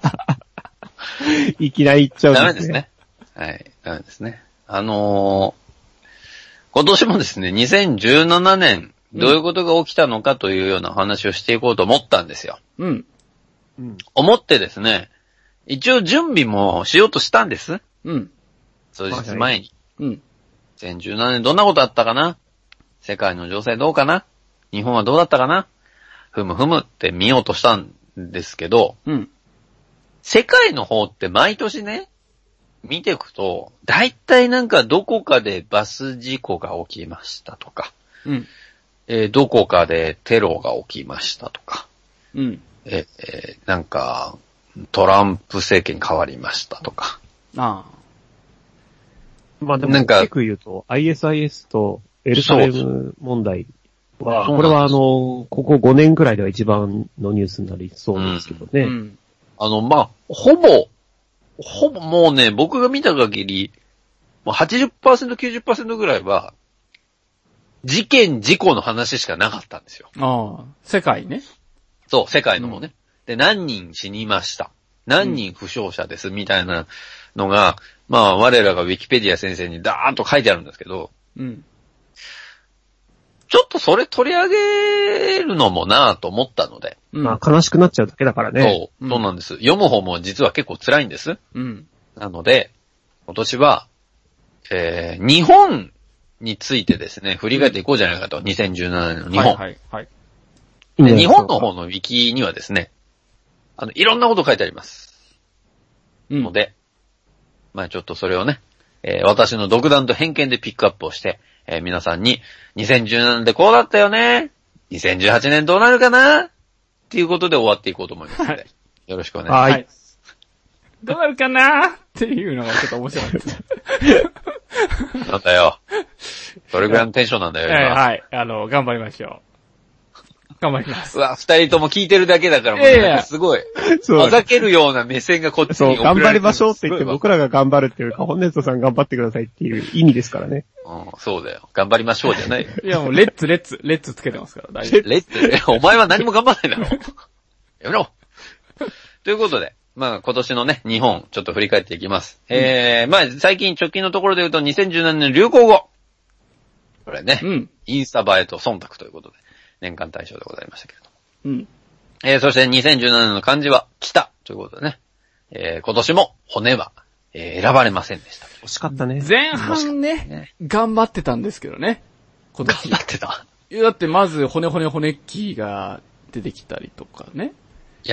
いきなり言っちゃうんですね。 ダメですね。はい、ダメですね。あのー、今年もですね、にせんじゅうななねん、どういうことが起きたのかというような話をしていこうと思ったんですよ。 うん。 うん、 思ってですね、一応準備もしようとしたんです。 うん。 数日前に。 うん。 にせんじゅうななねんどんなことあったかな？世界の情勢どうかな？日本はどうだったかな？ふむふむって見ようとしたんですけど、 うん。 世界の方って毎年ね、見ていくと、だいたいなんかどこかでバス事故が起きましたとか、 うん。 えー、どこかでテロが起きましたとか、 うん。 えー、なんか、トランプ政権変わりましたとか。 ああ。 まあでも、なんか、結構言うと、アイエスアイエス とエルサレム問題は、これはあの、ここごねんくらいでは一番のニュースになりそうですけどね。 うんうん、あの、まあ、ほぼ、ほぼもうね、僕が見た限り、もう はちじゅっパーセント、きゅうじゅっパーセント ぐらいは、事件、事故の話しかなかったんですよ。 ああ、世界ね。 そう、世界の方ね。うん、で、何人死にました。何人負傷者です、みたいなのが、まあ、我らがウィキペディア先生にダーンと書いてあるんですけど、 うん。 ちょっとそれ取り上げるのもなぁと思ったので。 うん、まあ、悲しくなっちゃうだけだからね。 そう、そうなんです。読む方も実は結構辛いんです。 うん。 なので、今年は、えー、日本についてですね、振り返っていこうじゃないかと。にせんじゅうななねんの日本。 はいはい、はい。 で、日本の方のウィキにはですね、あの、いろんなこと書いてあります。 うん。 ので、まあちょっとそれをね、えー、私の独断と偏見でピックアップをして、えー、皆さんに、にせんじゅうななねんでこうだったよね。にせんじゅうはちねんどうなるかなっていうことで終わっていこうと思いますので、はい、よろしくお願いします。はい。 どうなるかなっていうのがちょっと面白いです。 なんだよ。それぐらいのテンションなんだよ、今。 はい、はい。あの、頑張りましょう。頑張ります。 うわ、二人とも聞いてるだけだからもう、ね、すごい。あざけるような目線がこっちに送られてる。 そう、頑張りましょうって言って僕らが頑張るっていうか、ホネストさん頑張ってくださいっていう意味ですからね。 うん、そうだよ。頑張りましょうじゃないよ。 いやもう、レッツ、レッツ、レッツつけてますから、大丈夫。 レッツ、お前は何も頑張らないだろ。やめろ。ということで、まあ今年のね、日本、ちょっと振り返っていきます。うん、えー、まあ最近直近のところで言うとにせんじゅうななねんの流行語。これね、うん、インスタ映えと忖度ということで、年間大賞でございましたけれども。 うん。 えー、そしてにせんじゅうななねんの漢字は、北ということでね。えー、今年も骨は、えー、選ばれませんでした。 惜しかったね。 前半ね、ね頑張ってたんですけどね。 今年。頑張ってた。 いや、だってまず骨骨骨キーが出てきたりとかね。 いや、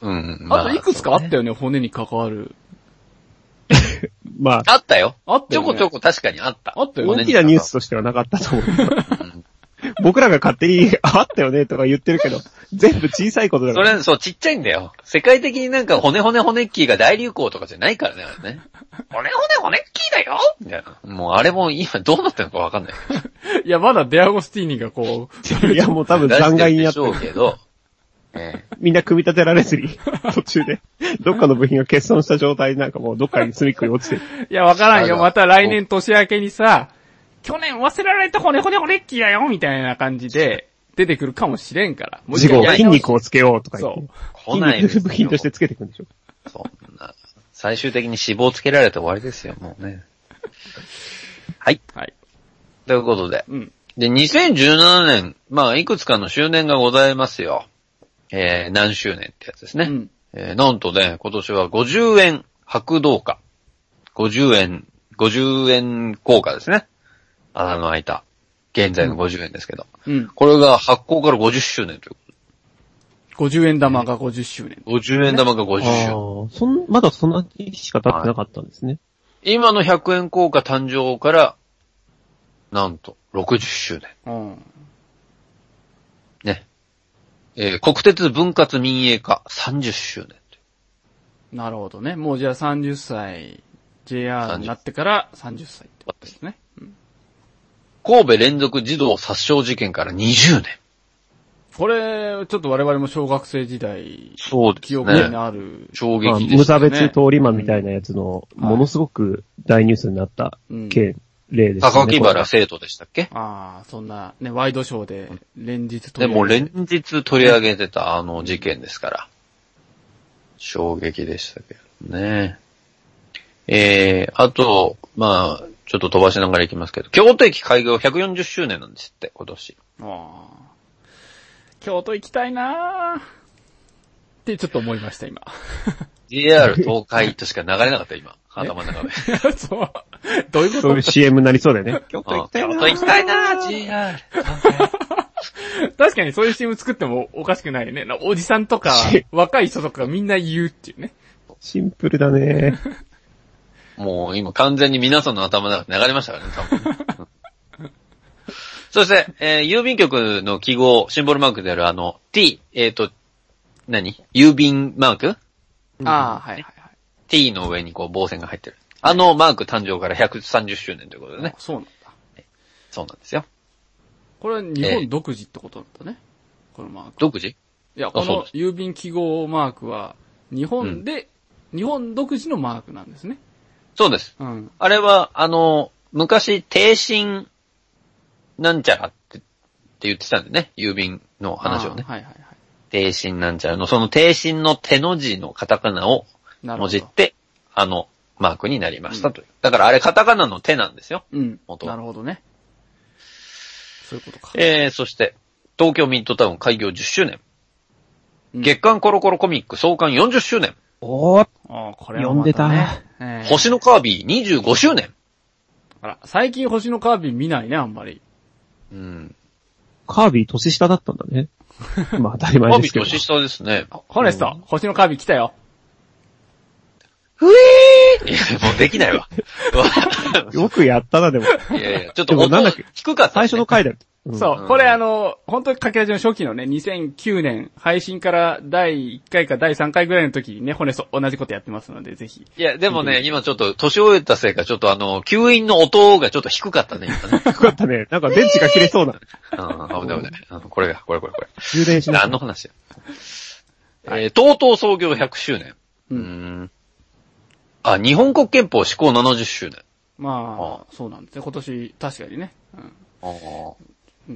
うん。 あといくつかあったよね、骨に関わる。 まあ。 あったよ。 あったよね。 ちょこちょこ確かにあった。 あったよね。 大きなニュースとしてはなかったと思う。僕らが勝手に、あったよねとか言ってるけど、全部小さいことだから。 それ、そう、ちっちゃいんだよ。世界的になんか骨骨骨っきーが大流行とかじゃないからね、あれね。骨骨骨っきーだよみたいな。もうあれも今どうなってるのかわかんない。 いや、まだデアゴスティーニがこう。いや、もう多分残骸になってる。 でしょうけど、ええ、 みんな組み立てられずに、途中で、どっかの部品が欠損した状態でなんかもうどっかに隅っこに落ちてる。 いや、わからんよ。また来年年明けにさ、去年忘れられた骨骨骨っきーだよみたいな感じで出てくるかもしれんから。 もう一回筋肉をつけようとか言って。 そう。 来ない筋肉部品としてつけていくんでしょ。 そんな。最終的に脂肪つけられて終わりですよ、もうね。はい。 はい。 ということで。 うん。 で、にせんじゅうななねん、まあ、いくつかの周年がございますよ。えー、何周年ってやつですね。うん、えー、なんとね、今年はごじゅうえん白銅貨。ごじゅうえん、ごじゅうえん硬貨ですね。穴の開いた。現在のごじゅうえんですけど。 うん。 これが発行からごじゅっしゅうねんということ。 ごじゅうえん玉がごじゅっしゅうねん、ね。 ごじゅうえん玉がごじゅっしゅうねん。ああ、そん、まだそんなにしか経ってなかったんですね。 今のひゃくえん硬貨誕生から、なんと、ろくじゅっしゅうねん。うん。ね。えー、国鉄分割民営化さんじゅっしゅうねん。なるほどね。もうじゃあさんじゅっさい、ジェイアール になってからさんじゅっさいってことですね。うん、 神戸連続児童殺傷事件からにじゅうねん。 これ、ちょっと我々も小学生時代、 そうですね。 記憶にある。 衝撃ですね。 無差別通り魔みたいなやつの、ものすごく大ニュースになった件、例ですね。 高木原生徒でしたっけ？ ああ、そんな、ね、ワイドショーで連日取り上げて。でも連日取り上げてたあの事件ですから。衝撃でしたけどね。えー、あと、まあ、ちょっと飛ばしながらいきますけど、京都駅開業ひゃくよんじゅっしゅうねんなんですって、今年。ああ。 京都行きたいなーってちょっと思いました、今。 ジェイアール 東海としか流れなかった、今。頭の中で。 そう。どういうこと？ そういう シーエム になりそうだよね。京都行きたいなー。 京都行きたいなー、ジェイアール 東海。 確かにそういう シーエム 作ってもおかしくないね。おじさんとか、若い人とかがみんな言うっていうね。 シンプルだね。 もう今完全に皆さんの頭の中で流れましたからね、多分。そして、えー、郵便局の記号、シンボルマークであるあの、t、えっ、ー、と、何？郵便マーク？ ああ、はいはいはい。 t の上にこう棒線が入ってる。あのマーク誕生からひゃくさんじゅっしゅうねんということでね。 そうなんだ。 そうなんですよ。 これは日本独自ってことなんだね。えー、このマーク。 独自？いや、この郵便記号マークは、日本で、うん、日本独自のマークなんですね。 そうです。うん、あれは、あの、昔、定信なんちゃらって、って言ってたんでね。郵便の話をね。はいはいはい。定信なんちゃらの、その定信の手の字のカタカナをもじって、あの、マークになりましたという。うん、だからあれカタカナの手なんですよ。うん。元は。 なるほどね。そういうことか。 えー、そして、東京ミッドタウン開業じゅっしゅうねん。うん、月刊コロコロコミック創刊よんじゅっしゅうねん。 おー。あこれ、ね、読んでた。 えー、星のカービィにじゅうごしゅうねん。 あら、最近星のカービィ見ないね、あんまり。 うん。 カービィ年下だったんだね。まあ当たり前ですけど。 カービィ年下ですね。 ホネスト、星のカービィ来たよ。 ふえーいや、もうできないわ。 よくやったな、でも。 いやいや、ちょっと音なんだっけ低かった、ね。 最初の回だよ。 うん、そう、これあの、本当に駆け味の初期のね、にせんきゅうねん、配信からだいいっかいかだいさんかいぐらいの時にね、骨そ、同じことやってますので、ぜひ。 いや、でもね、今ちょっと、年老いたせいか、ちょっとあの、吸引の音がちょっと低かったね、今ね。 低かったね。なんか電池が切れそうな。 うん、危ない危ない。これが、これこれこれ。 充電しない。 何の話や。はい、えー、とうとう創業ひゃくしゅうねん。 うん。 うんあ、日本国憲法施行ななじゅっしゅうねん。 まあ、そうなんですね。今年、確かにね。うん。ああ。うん。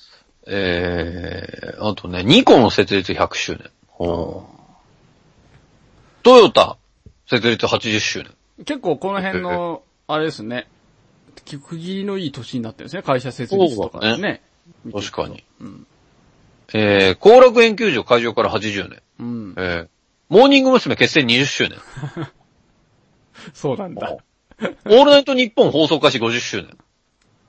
えー、あとね、ニコン設立ひゃくしゅうねん。ほう。トヨタ設立はちじゅっしゅうねん。 結構この辺の、あれですね。区切りのいい年になってるんですね。会社設立とかですね。 ね確かに。うん。えー、後楽園球場開場からはちじゅうねん。うん。えー、モーニング娘。結成にじゅっしゅうねん。 そうなんだ。 オールナイトニッポン放送開始ごじゅっしゅうねん。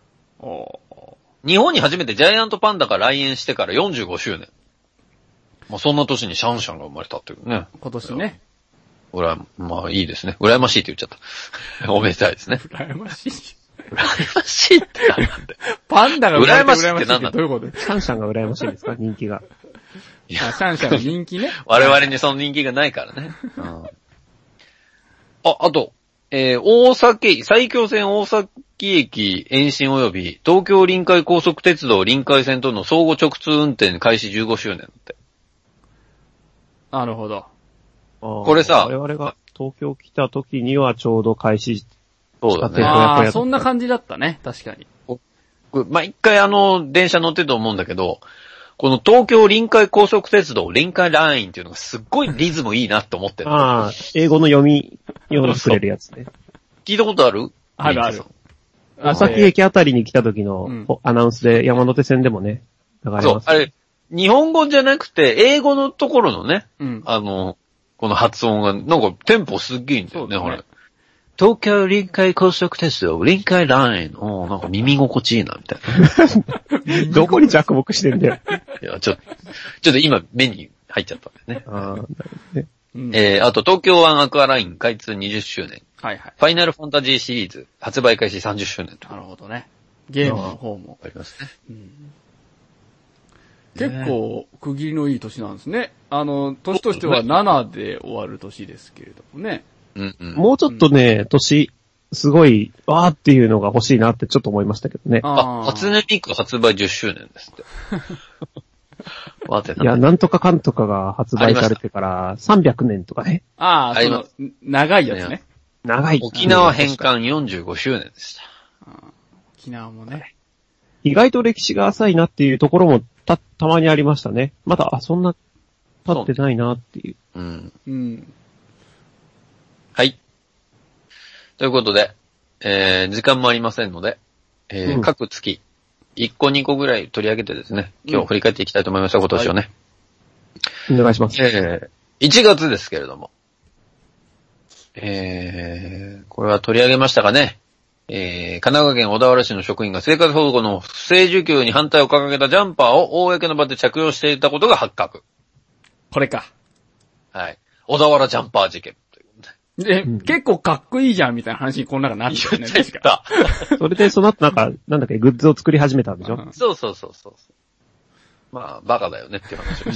お日本に初めてジャイアントパンダが来園してからよんじゅうごしゅうねん。 まあそんな年にシャンシャンが生まれたっていうね。 今年ね。 うら、まあいいですね。羨ましいって言っちゃった。おめでたいですね。 羨ましい。 羨ましいって何なんだよ。 パンダが羨ましいって何なんだどういうことですか？ シャンシャンが羨ましいんですか？人気が。 いや、シャンシャンの人気ね。 我々にその人気がないからね。うん、あ、あと、えー、大崎、埼京線大崎駅延伸及び東京臨海高速鉄道臨海線との相互直通運転開始じゅうごしゅうねんだって。 なるほど。 これさ、 我々が東京来た時にはちょうど開始そうだね。 ああ、そんな感じだったね。確かに。 まあ、一回あの、電車乗ってると思うんだけど、この東京臨海高速鉄道臨海ラインっていうのがすっごいリズムいいなって思ってる。 ああ、英語の読みように作れるやつね。 聞いたことある？ あるある。 大崎駅あたりに来た時のアナウンスで山手線でもね、流れます。 そう、あれ、日本語じゃなくて、英語のところのね、 うん、 あの、この発音が、なんかテンポすっげえいいんだよね、 ねほら。東京臨海高速鉄道臨海ライン。おー、なんか耳心地いいな、みたいな。どこに着目してんだよ。 いや、ちょっと、ちょっと今目に入っちゃったんだよね。 ああ、なるほどね。 うん、えー、あと東京湾アクアライン開通にじゅっしゅうねん。 はいはい。 ファイナルファンタジーシリーズ発売開始さんじゅっしゅうねんと。 なるほどね。ゲームの方も。 ありますね。うん、 結構、区切りのいい年なんですね。あの、年としてはななで終わる年ですけれどもね。 うんうん、 もうちょっとね、年、すごい、わーっていうのが欲しいなってちょっと思いましたけどね。 あ、初音ミク発売じゅっしゅうねんですって。 いや、なんとかかんとかが発売されてからさんびゃくねんとかね。 ああ、その、長いやつね。 長い。 沖縄返還よんじゅうごしゅうねんでした。 沖縄もね。 意外と歴史が浅いなっていうところもた、たまにありましたね。まだ、あ、そんな、経ってないなっていう。 う。うん。 うん。 はい。ということで、えー、時間もありませんので、えーうん、各月、いっこにこぐらい取り上げてですね、今日振り返っていきたいと思いました、今年をね。 はい、お願いします。 えー、いちがつですけれども、えー、これは取り上げましたかね。えー、神奈川県小田原市の職員が生活保護の不正受給に反対を掲げたジャンパーを公の場で着用していたことが発覚。 これか。 はい。小田原ジャンパー事件。 で、うん、結構かっこいいじゃんみたいな話にこの中になってるよね。 確か。 それでその後なんか、なんだっけ、グッズを作り始めたんでしょ、うん、 そうそうそうそう。まあ、バカだよねっていう話をして。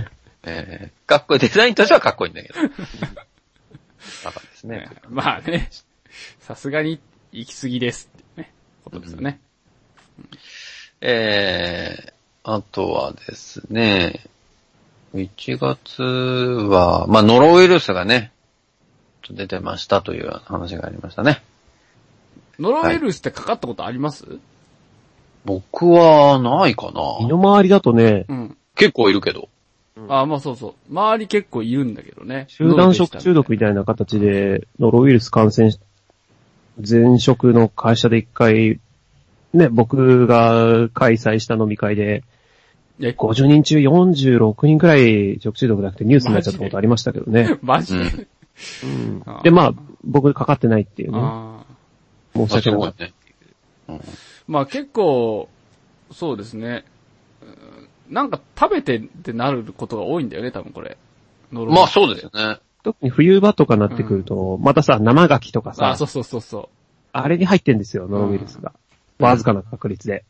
えー、かっこいい。デザインとしてはかっこいいんだけど。バカですね。 まあね、さすがに行き過ぎですってね、ことですよね。 うん、えー、あとはですね、いちがつは、まあ、ノロウイルスがね、出てましたという話がありましたね。 ノロウイルスってかかったことあります？はい、 僕はないかな。 身の回りだとね、 うん、 結構いるけど。 うん、あ、まあそうそう。周り結構いるんだけどね。 集団食中毒みたいな形でノロウイルス感染し、前職の会社で一回、ね、僕が開催した飲み会で、ごじゅうにん中よんじゅうろくにんくらい食中毒なくてニュースになっちゃったことありましたけどね。 マジで、 うんうん、で、まあ、僕かかってないっていうね。 あ申し訳ない。 ねうん、 まあ結構、そうですね。なんか食べてってなることが多いんだよね、多分これ。 まあそうですよね。 特に冬場とかなってくると、うん、またさ、生牡蠣とかさ。 あ、そうそうそうそう。 あれに入ってんですよ、ノロウイルスが。わずかな確率で。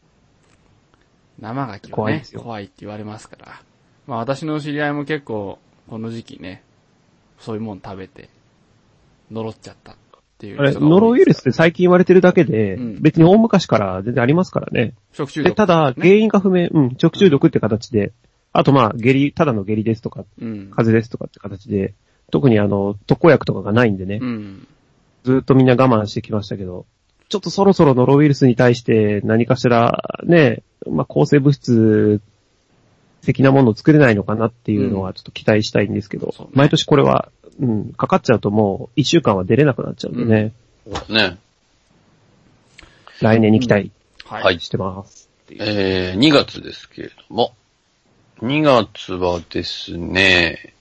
生牡蠣はね、怖いって言われますから。まあ私の知り合いも結構、この時期ね、そういうもん食べて、呪っちゃったっていう。 あれ、ノロウイルスって最近言われてるだけで、うん、別に大昔から全然ありますからね。 食中毒、ね。 で、ただ、原因が不明、うん、食中毒って形で、あとまあ、下痢、ただの下痢ですとか、うん、風邪ですとかって形で、特にあの、特効薬とかがないんでね、 うん、 ずっとみんな我慢してきましたけど、ちょっとそろそろノロウイルスに対して何かしら、ね、まあ、抗生物質的なものを作れないのかなっていうのはちょっと期待したいんですけど、うん、毎年これは、うん、かかっちゃうともう一週間は出れなくなっちゃうんでね。 うん、ね。 来年に期待はいしてます。 はい、えー、にがつですけれども、にがつはですね、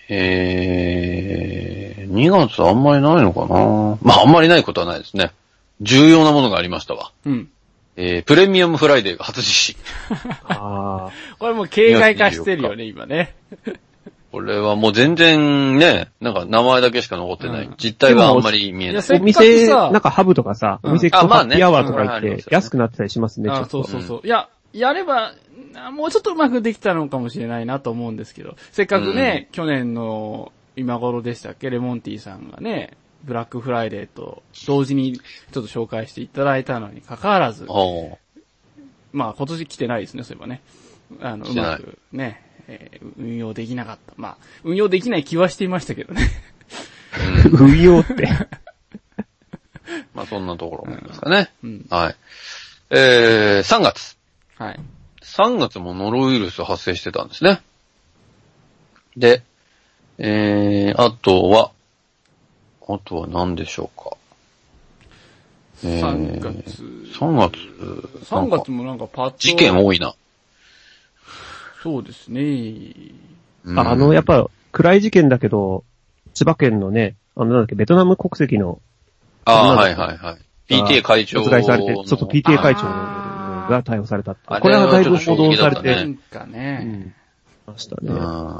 えー、にがつあんまりないのかな。まああんまりないことはないですね。重要なものがありましたわ。 うん。 えー、プレミアムフライデーが初実施。 ああ。 これもう形骸化してるよね、今ね。 これはもう全然ね、なんか名前だけしか残ってない。 うん、 実態があんまり見えない。 いやお店、なんかハブとかさ、お店行くとハッピーアワーとか行って安くなってたりしますね、ちょっと。 そうそうそう。いや、やれば、もうちょっとうまくできたのかもしれないなと思うんですけど、せっかくね、うん、去年の今頃でしたっけ、レモンティーさんがね、ブラックフライデーと同時にちょっと紹介していただいたのに関わらず、まあ今年来てないですね、そういえばね。あの、うまくね、えー、運用できなかった。まあ、運用できない気はしていましたけどね。 運用って。 まあそんなところですかね。 うん、 はい。えー、さんがつ。 はい。 さんがつもノロウイルス発生してたんですね。で、えー、あとは、あとは何でしょうか。 えー、さんがつ。 さんがつ。 さんがつもなんかパッと。 事件多いな。 そうですね。 あの、やっぱ、暗い事件だけど、千葉県のね、あの、なんだっけ、ベトナム国籍の。 ああ、はいはいはい。ピーティー 会長。 殺害されて、ちょっと ピーティー 会長が逮捕されたって。これはだいぶ報道されて。 なんかね。うん。 ましたね。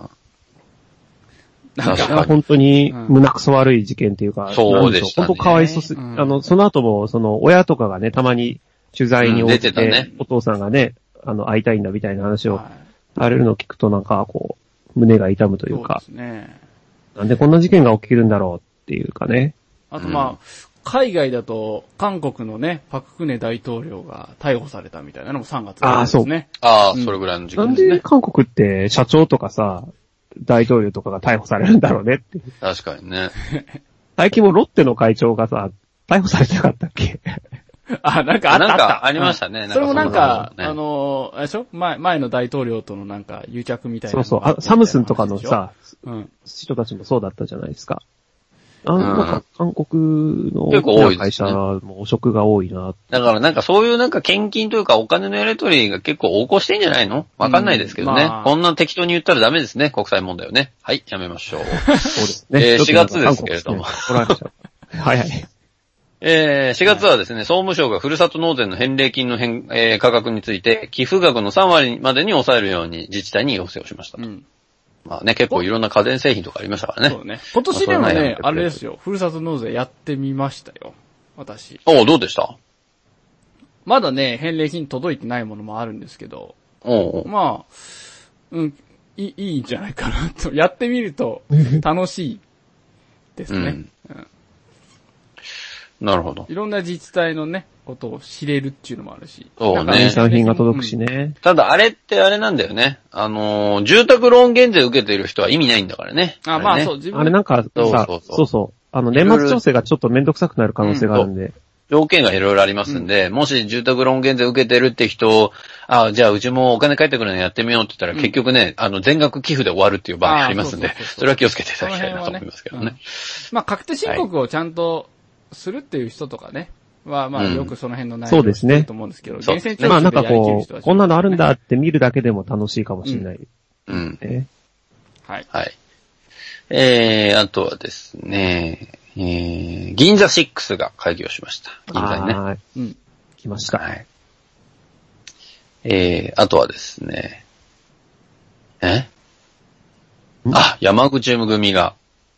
なんか本当に胸くそ悪い事件っていうか、 そうでしたね。 本当かわいそうす、うん、あの、その後も、その、親とかがね、たまに取材に応じて、うんね、お父さんがね、あの、会いたいんだみたいな話をされるのを聞くとなんか、こう、胸が痛むというか、 そうですね。 なんでこんな事件が起きるんだろうっていうかね。 あとまあ、うん、海外だと、韓国のね、パククネ大統領が逮捕されたみたいなのもさんがつですね。 ああ、そう。ああ、うん、それぐらいの時期ですね。 なんで韓国って社長とかさ、大統領とかが逮捕されるんだろうねって。 確かにね。 最近もロッテの会長がさ、逮捕されてなかったっけあ、なんかあったあった。 なんかありましたね。 うん、それもなんか、ね、あの、あれでしょ前、前の大統領とのなんか癒着みたいな。 そうそう。あ、サムスンとかのさ、うん、人たちもそうだったじゃないですか。あの、なんか、韓国の結構多い会社も汚職が多いな。 だからなんかそういうなんか献金というかお金のやり取りが結構横行してんじゃないのわかんないですけどね、うんまあ。こんな適当に言ったらダメですね、国際問題をね。はい、やめましょう。そうですね。えー、しがつですけれども。 はいはい。 えー、しがつはですね、総務省がふるさと納税の返礼金の返、えー、価格について寄付額のさんわりまでに抑えるように自治体に要請をしましたと。うんまあね、結構いろんな家電製品とかありましたからね。 そうね。今年でもね、あれですよ。ふるさと納税やってみましたよ。私。 おう、どうでした？ まだね、返礼品届いてないものもあるんですけど。 おうおうまあ、うん、いい、いいんじゃないかなと。やってみると楽しいですね。うんうんなるほど。 いろんな自治体のね、ことを知れるっていうのもあるし。 そうね。 名産品が届くしね、うん。 ただあれってあれなんだよね。あのー、住宅ローン減税受けてる人は意味ないんだからね。 あ、あね、まあそう、自分あれなんかさ、そうそうそう。そうそうあの、年末調整がちょっとめんどくさくなる可能性があるんで。うん、 条件がいろいろありますんで、うん、もし住宅ローン減税受けてるって人、あ、じゃあうちもお金返ってくるのやってみようって言ったら、うん、結局ね、あの、全額寄付で終わるっていう場合ありますんで、それは気をつけていただきたいなと思いますけどね。ねうん、 まあ、確定申告をちゃんと、はいするっていう人とかね。は、まあ、よくその辺の内容をしてると思うんですけど、 そうですね。まあ、なんかこう、こんなのあるんだって見るだけでも楽しいかもしれない。 うん。うん、 はい。 はい。えー、あとはですね、えー、銀座シックスが開業しました。銀座にね。 はい。うん。来ました。 はい。えー、あとはですね、えあ、山口組が、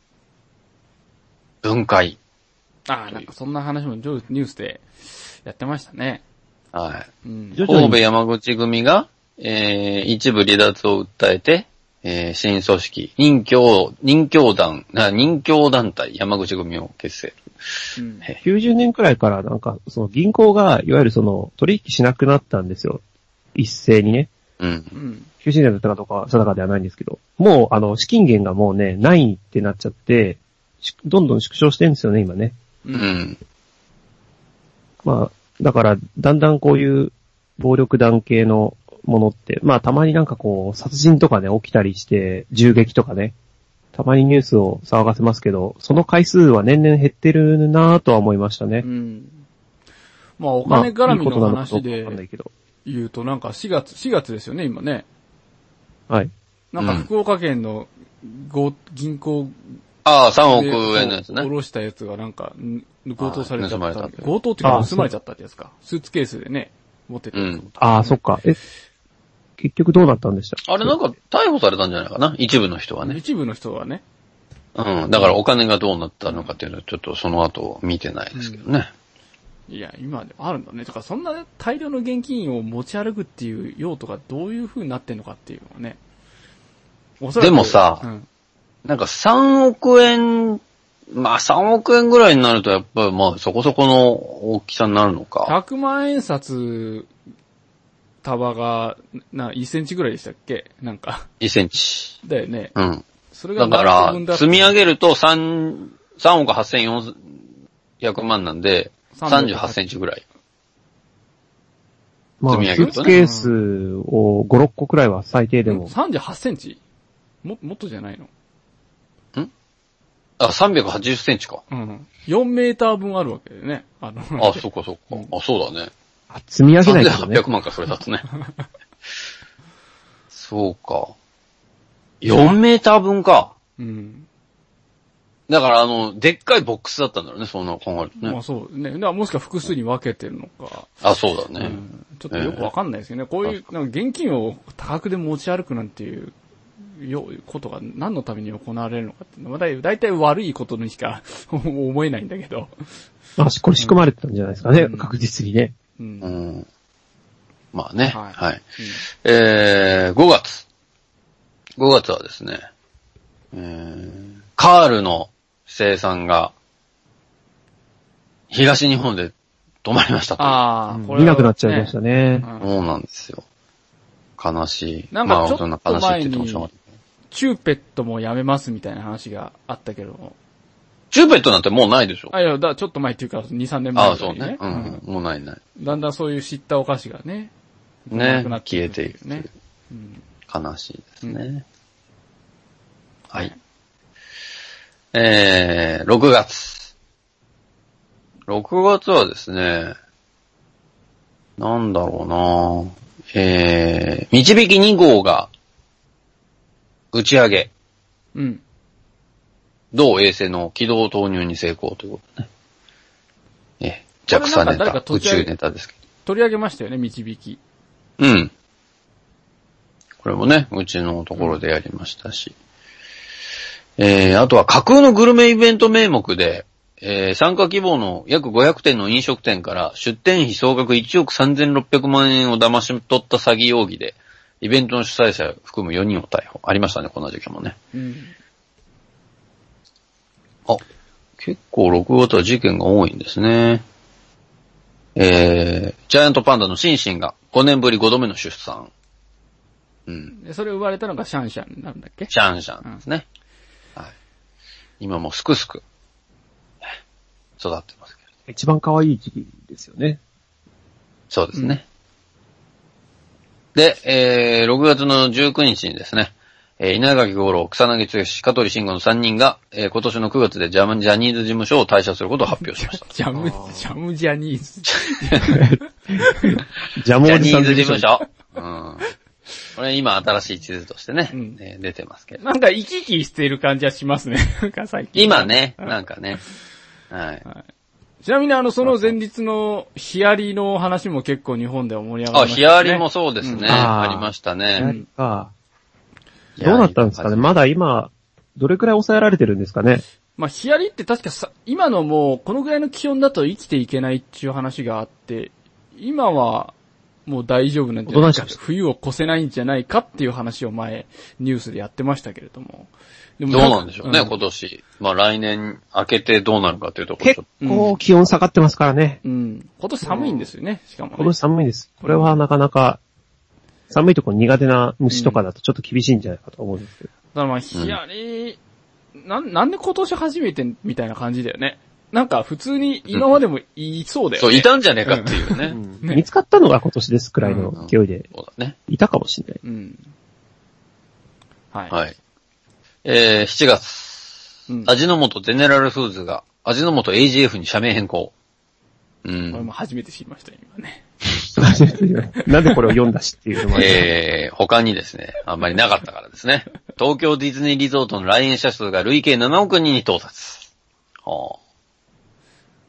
分解。 ああ、なんかそんな話もニュースでやってましたね。 はい。うん、神戸山口組が、えー、一部離脱を訴えて、えー、新組織、任教、任教団、任教団体山口組を結成。 うん、きゅうじゅうねんくらいからなんか、その銀行が、いわゆるその、取引しなくなったんですよ。一斉にね。 うん。 きゅうじゅうねんだったかどうかは定かではないんですけど、もう、あの、資金源がもうね、ないってなっちゃって、どんどん縮小してるんですよね、今ね。 うん。 まあ、だから、だんだんこういう暴力団系のものって、まあたまになんかこう、殺人とかね、起きたりして、銃撃とかね、たまにニュースを騒がせますけど、その回数は年々減ってるなぁとは思いましたね。 うん。まあお金絡みの話で言うとなんかしがつ、しがつですよね、今ね。 はい。 なんか福岡県の銀行、 ああ、さんおくえんのやつね。 下ろしたやつがなんか、強盗されちゃった。強盗っていうか盗まれちゃったってやつか。スーツケースでね、 持ってたやつ。うん、 ああ、そっか。え、結局どうなったんでした？ あれなんか逮捕されたんじゃないかな、一部の人はね。 一部の人はね。 うん。だからお金がどうなったのかっていうのはちょっとその後見てないですけどね。 うん、いや、今であるんだね。だからそんな、ね、大量の現金を持ち歩くっていう用途がどういう風になってんのかっていうのはね。おそらくでもさ、うん、なんかさんおくえん、まあさんおくえんぐらいになるとやっぱりまあそこそこの大きさになるのか。 ひゃくまん円札束が、な、いっセンチぐらいでしたっけなんか。 いっセンチ。 だよね。 うん。それがだから、積み上げると3、さんおくはっせんよんひゃくまんなんで、さんじゅうはちセンチぐらい。 まあ、積み上げるとね。スーツケースをご、ろっこくらいは最低でも。 さんじゅうはちセンチも、もっとじゃないの？ んあ、さんびゃくはちじゅっセンチか。 うん。よんメーター分あるわけでね。あの、 あ、そっかそっか。うん、あ、そうだね。 あ、積み上げないとね。 さんぜんはっぴゃくまんか、それだとね。そうか。よんメーター分か。 うん。 だからあの、でっかいボックスだったんだろうね、そんな考えるとね。 まあそうね。だからもしくは複数に分けてるのか。 あ、そうだね。 うん、ちょっとよくわかんないですけどね。えー、こういう、なんか現金を多額で持ち歩くなんていう、よ、ことが何のために行われるのかっていうのは、だいたい悪いことにしか思えないんだけど。 あ、これ仕組まれてたんじゃないですかね、うん、確実にね。 うん。うん、まあね。はい。はい。うん、えー、ごがつ。ごがつはですね、えー、カールの生産が、東日本で止まりましたと。 ああ、 これ、ね、見なくなっちゃいましたね。 うん、そうなんですよ。悲しい。 なんかちょっと前に、チューペットもやめますみたいな話があったけども。 チューペットなんてもうないでしょ？ あ、いや、だちょっと前っていうか、に、さんねんまえ、ね。 ああ、そうね。うん、うん。もうないない。 だんだんそういう知ったお菓子がね、 ね、消えていくね。うん、悲しいですね。うん、はい。えー、ろくがつ。ろくがつはですね、なんだろうなえー、導きに号が、打ち上げ。 うん。 同衛星の軌道投入に成功ということね。え、ジャクサネタ、宇宙ネタですけど。 取り上げましたよね、導き。 うん。これもね、うちのところでやりましたし。うん、えー、あとは架空のグルメイベント名目で、えー、参加希望の約ごひゃくてんの飲食店から出店費総額いちおくさんぜんろっぴゃくまん円を騙し取った詐欺容疑で、イベントの主催者を含むよにんを逮捕。ありましたね、こんな事件もね。 うん、 あ、結構ろくがつは事件が多いんですね。えー、ジャイアントパンダのシンシンがごねんぶりごどめの出産。うん。 でそれ生まれたのがシャンシャンなんだっけ？ シャンシャンですね。うん、はい。今もすくすく育ってますけど。 一番可愛い時期ですよね。 そうですね。うん、で、えー、ろくがつのじゅうくにちにですね、えー、稲垣吾郎、草薙剛、香取慎吾のさんにんが、えー、今年のくがつでジャム、ジャニーズ事務所を退社することを発表しました。 ジャム、ジャムジャニーズ。 ジャムおじさんジャニーズ事務所。うん。これ今新しい地図としてね、うんえー、出てますけど。 なんか生き生きしている感じはしますね。なんか最近。 今ね、なんかね。はい。はい、 ちなみにあの、その前日のヒアリの話も結構日本では盛り上がりましたね。 あ、ヒアリもそうですね。うん、あ, ありましたね。 ヒアリか。どうなったんですかね？まだ今、どれくらい抑えられてるんですかね？ まあ、ヒアリって確かさ、今のもう、このぐらいの気温だと生きていけないっていう話があって、今は、もう大丈夫なんじゃないか。冬を越せないんじゃないかっていう話を前、ニュースでやってましたけれども。 でもどうなんでしょうね、うん、今年。まあ来年明けてどうなるかというところ。 結構気温下がってますからね。 うん。今年寒いんですよね、しかもね。 今年寒いです。これはなかなか、寒いところ苦手な虫とかだとちょっと厳しいんじゃないかと思うんですけど。 だからまあ、ヒアリ、うん、な、なんで今年初めてみたいな感じだよね。なんか普通に今までもいそうだよね。 そう、いたんじゃねえかっていうね。 うんね見つかったのが今年ですくらいの勢いで。 そうだね。 いたかもしれない。 うん。はい。 はい。えー、しちがつ。うん、味の素ゼネラルフーズが味の素 エージーエフ に社名変更。 うん。これも初めて知りました、今ね。 なんでこれを読んだしっていうのもある。 えー、他にですね、あんまりなかったからですね。東京ディズニーリゾートの来園者数が累計ななおくにんに到達。はあ、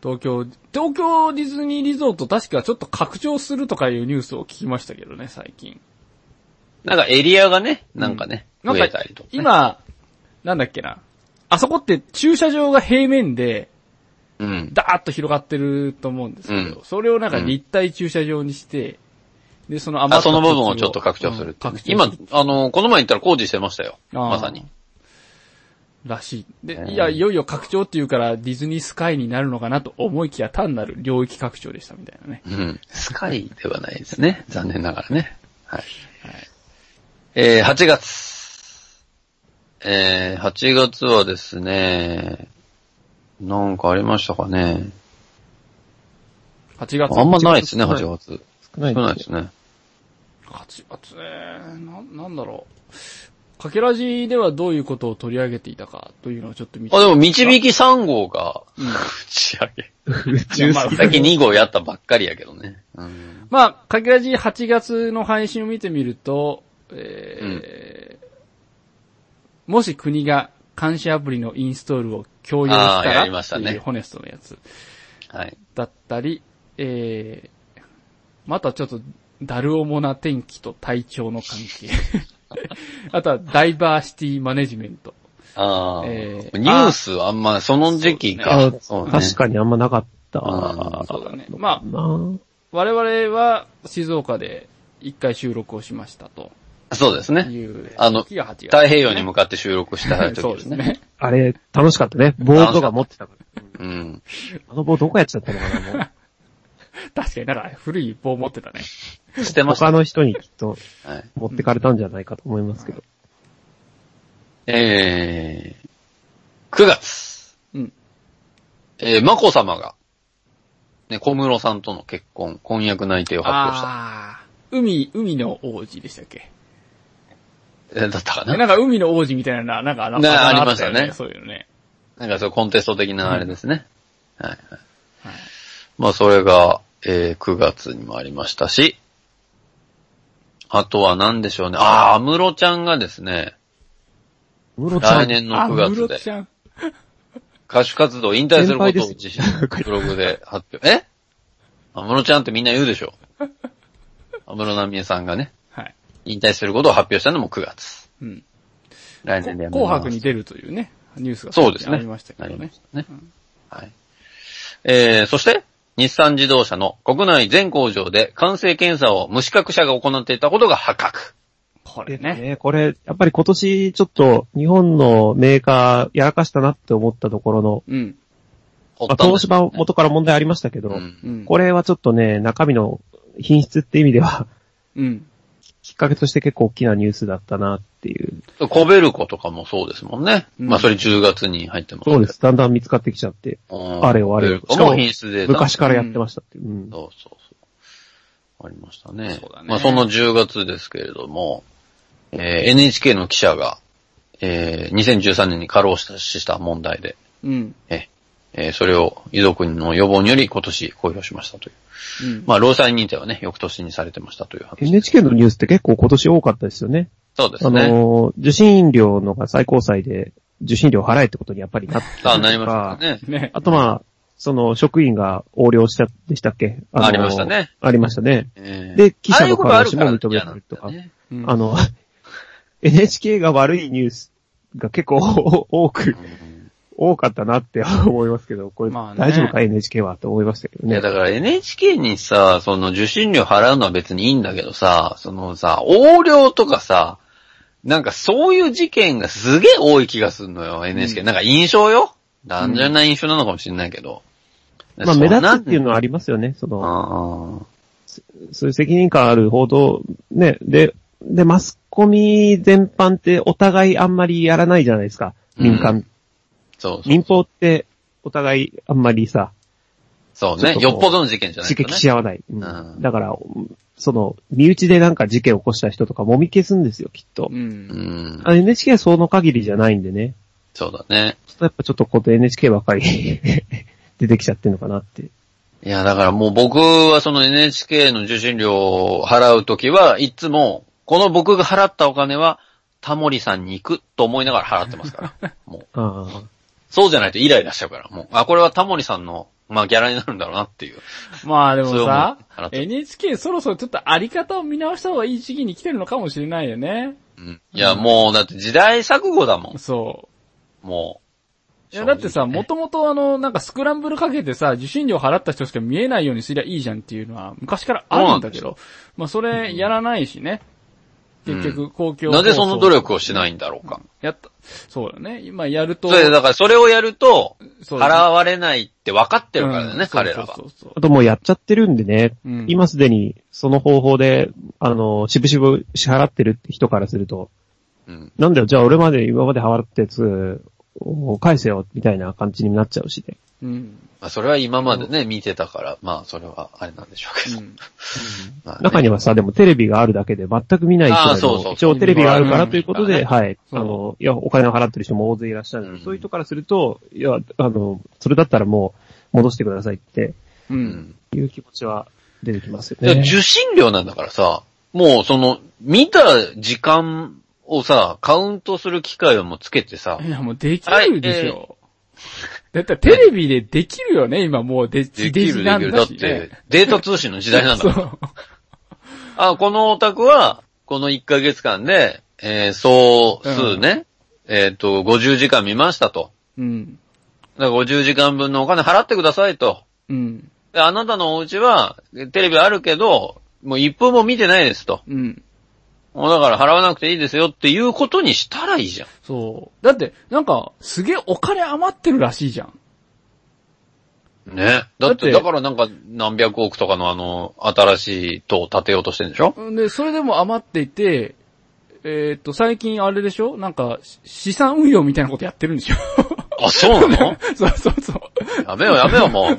東京、東京ディズニーリゾート確かちょっと拡張するとかいうニュースを聞きましたけどね、最近。 なんかエリアがね、なんかね、うん、増えたりとか、ね。 今、なんだっけな。あそこって駐車場が平面で、うん。ダーッと広がってると思うんですけど、うん、それをなんか立体駐車場にして、うん、で、その余ったあ、その部分をちょっと拡張するって、ねうん、今、あの、この前行ったら工事してましたよ。まさに。 らしい。で、えー、いや、いよいよ拡張っていうからディズニースカイになるのかなと思いきや単なる領域拡張でしたみたいなね。 うん。スカイではないですね。残念ながらね。はい。はい、えー、はちがつ。えー、はちがつはですね、なんかありましたかね。 はちがつ。 あんまないですね、はちがつ。 少ないですね。 はちがつね、な、なんだろう。かけらじではどういうことを取り上げていたかというのをちょっと見て。 あ、でも、導きさん号が、うん、打ち上げ。まあ、さっきに号やったばっかりやけどね。うん、 まあ、かけらじはちがつの配信を見てみると、えーうん、もし国が監視アプリのインストールを強要したら、っていうホネストのやつ。 はい。 だったり、えー、またちょっと、だるおもな天気と体調の関係。あとは、ダイバーシティマネジメント。 ああ、えー。ニュースあんま、その時期か。 そうね、確かにあんまなかった。 そうだね。まあ、我々は静岡で一回収録をしましたと。 そうですね。あの、太平洋に向かって収録した時ですね。そうですね。 あれ、楽しかったね。ボードが持ってたから。 うん。 あの棒どこやっちゃったのかな、もう。 確かになんか古い棒持ってたね。 捨てました。 他の人にきっと持ってかれたんじゃないかと思いますけど。 うん、えー、くがつ。 うん。 えー、まこさまが、ね、小室さんとの結婚、婚約内定を発表した。ああ。海、海の王子でしたっけ？ え、だったかな？ なんか海の王子みたいな、なんか、なんか、ね、ありましたね。 そういうのね。 なんかそうコンテスト的なあれですね。うん、はいはい。はい、まあそれが、えー、くがつにもありましたし、あとは何でしょうね。ああ、安室ちゃんがですね、来年のくがつで、歌手活動を引退することを自身のブログで発表。え安室ちゃんってみんな言うでしょ。安室奈美恵さんがね、はい、引退することを発表したのもくがつ。うん、来年でやめます。 紅白に出るというね、ニュースがそうですね。ありましたけどね。 ね、うん、はい。えー、そして、日産自動車の国内全工場で完成検査を無資格者が行っていたことが発覚。 これね。ねこれ、やっぱり今年ちょっと日本のメーカーやらかしたなって思ったところの、うん。まあ、東芝元から問題ありましたけど、うん、これはちょっとね、中身の品質って意味では、うん。きっかけとして結構大きなニュースだったなっていう。 コベルコとかもそうですもんね。うん、まあそれじゅうがつに入ってます、 ね。そうです。だんだん見つかってきちゃって。あれをあれを。 しかも品質で。 昔からやってましたっていう。うん、 そうそうそう。ありましたね。そうだね。まあそのじゅうがつですけれども、えー、エヌエイチケー の記者が、えー、にせんじゅうさんねんに過労死した問題で、うん。ええー、それを遺族の要望により今年公表しましたという。うん、まあ、労災認定はね、翌年にされてましたという話。 エヌエイチケー のニュースって結構今年多かったですよね。 そうですね。 あの、受信料のが最高裁で、受信料払えってことにやっぱりなったりとか。 あ、なりましたね。 あとまあ、その職員が横領したでしたっけあ, ありましたね。 ありましたね。えー、で、記者の過労死も認められるとか。あ, ねうん、あの、エヌエイチケー が悪いニュースが結構多く、うん多かったなって思いますけど、これ大丈夫か、ね、エヌエイチケー はと思いましたけどね。 いやだから エヌエイチケー にさ、その受信料払うのは別にいいんだけどさ、そのさ、横領とかさ、なんかそういう事件がすげえ多い気がするのよ、エヌエイチケー。うん、なんか印象よ単純な印象なのかもしれないけど。 うん、まあ目立つっていうのはありますよね、その、そういう責任感ある報道、ね、で、で、マスコミ全般ってお互いあんまりやらないじゃないですか、民間。うんそうそうそう民放ってお互いあんまりさ。 そうね。よっぽどの事件じゃない、 ね。刺激し合わない、うんうん。だから、その、身内でなんか事件を起こした人とかもみ消すんですよ、きっと。うん、エヌエイチケー はその限りじゃないんでね。 そうだね。 やっぱちょっとこう エヌエイチケー ばっかり出てきちゃってるのかなって。 いや、だからもう僕はその エヌエイチケー の受信料を払うときはいつも、この僕が払ったお金はタモリさんに行くと思いながら払ってますから。もう。あそうじゃないとイライラしちゃうから、もう。あ、これはタモリさんのまあギャラになるんだろうなっていう。 まあでもさ、 エエヌエイチケー そろそろちょっとあり方を見直した方がいい時期に来てるのかもしれないよね。 うん。いや、もうだって時代錯誤だもん。 そう。 もう。 いやだってさ、もともとあの、なんかスクランブルかけてさ、受信料払った人しか見えないようにすりゃいいじゃんっていうのは昔からあるんだけど、まあそれやらないしね。結局、公共、 うん、なぜその努力をしないんだろうか。 やった。そうだね。今やると。 それだからそれをやると、払われないって分かってるからね、うん、彼らは。そうそうそう。 あともうやっちゃってるんでね、うん、今すでにその方法で、あの、しぶしぶ支払ってるって人からすると、うん、なんだよ、じゃあ俺まで今まで払ったやつを返せよ、みたいな感じになっちゃうしね。 うん。 まあそれは今までね、見てたから、まあそれはあれなんでしょうけど。うんまあね、中にはさ、でもテレビがあるだけで全く見ない人がいる。そうそうそう一応テレビがあるからということで、うん、はい。あの、いや、お金を払ってる人も大勢いらっしゃる、うん。そういう人からすると、いや、あの、それだったらもう戻してくださいって、うん。いう気持ちは出てきますよね。 受信料なんだからさ、もうその、見た時間をさ、カウントする機械をもうつけてさ。 いや、もうできるでしょ。はいえーだってテレビでできるよね、今もうデジデジなんだし、ね。 できるできる。だってデータ通信の時代なんだから。そうあ、このオタクは、このいっかげつかんで、えー、総数ね、うん、えっと、ごじゅうじかん見ましたと。 うん。 だからごじゅうじかんぶんのお金払ってくださいと。 うん。 で、あなたのお家は、テレビあるけど、もういっぷんも見てないですと。 うん。 もうだから払わなくていいですよっていうことにしたらいいじゃん。 そう。だって、なんか、すげえお金余ってるらしいじゃん。 ね。だって、だからなんか何百億とかのあの、新しい塔を建てようとしてるんでしょ？ で、それでも余っていて、えー、っと、最近あれでしょ？なんか、資産運用みたいなことやってるんでしょ？ あ、そうなの？ そうそうそう。 やめようやめようもう。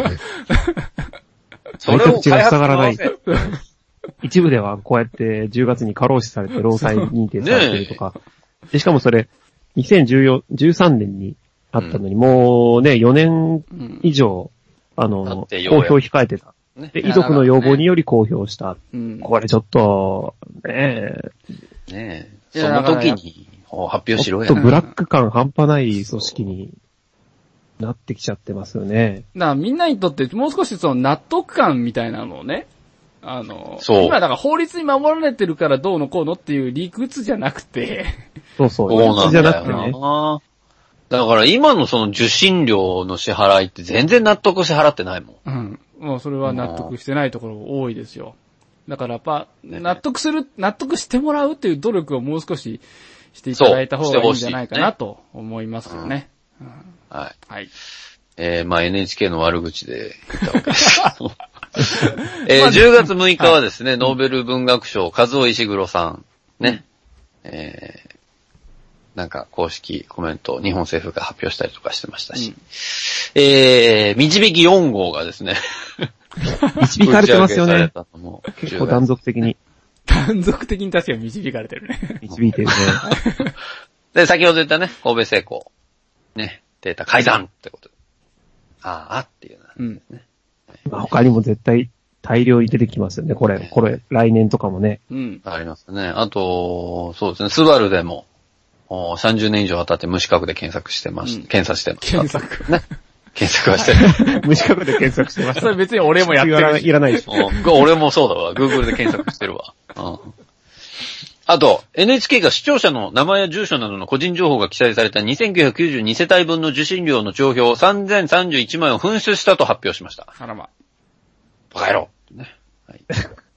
それを開発がない。一部ではこうやってじゅうがつに過労死されて労災認定されてるとか。で、しかもそれ、にせんじゅうよん、じゅうさんねんにあったのに、うん、もうね、よねん以上、うん、あの、公表控えてた。ね、で、遺族の要望により公表した。うん、これちょっと、ねえ。ねえ。その時に発表しろや。 ちょっとブラック感半端ない組織になってきちゃってますよね。 だからみんなにとってもう少しその納得感みたいなのをね、あの、今だから法律に守られてるからどうのこうのっていう理屈じゃなくて。 そうそう、 理屈じゃなくてね。だから今のその受信料の支払いって全然納得して払ってないもん。 うん。もうそれは納得してないところ多いですよ。だからやっぱ、納得する、納得してもらうっていう努力をもう少ししていただいた方がいいんじゃないかなと思いますよね。 うんうん、はい。 はい。 えー、まあ エヌエイチケー の悪口で言ったわけですけど。えー、じゅうがつむいかはですね、はい、ノーベル文学賞、和尾石黒さん、ね、うん、えー、なんか公式コメント、日本政府が発表したりとかしてましたし、うん、えー、導きよん号がですね、 導かれてますよね。結構断続的に。 断続的に確かに導かれてるね。 導いてるね。 で、先ほど言ったね、神戸製鋼、ね、データ改ざんってことで。ああっていうのね。うんまあ、他にも絶対大量に出てきますよね、これ。これ、来年とかもね。 うん。 ありますね。あと、そうですね、スバルでも、さんじゅうねん以上当たって無資格で検索してまし、うん、検査してます。 検索ね。検索はしてる。 無資格で検索してました。 それ別に俺もやってる。 いらないでしょ。 俺もそうだわ。Google で検索してるわ。うん、あと、エヌエイチケー が視聴者の名前や住所などの個人情報が記載されたにせんきゅうひゃくきゅうじゅうにせたいぶんの受信料の帳票さんぜんさんじゅういちまいを紛失したと発表しました。 あらま。 バカ野郎。ね。はい。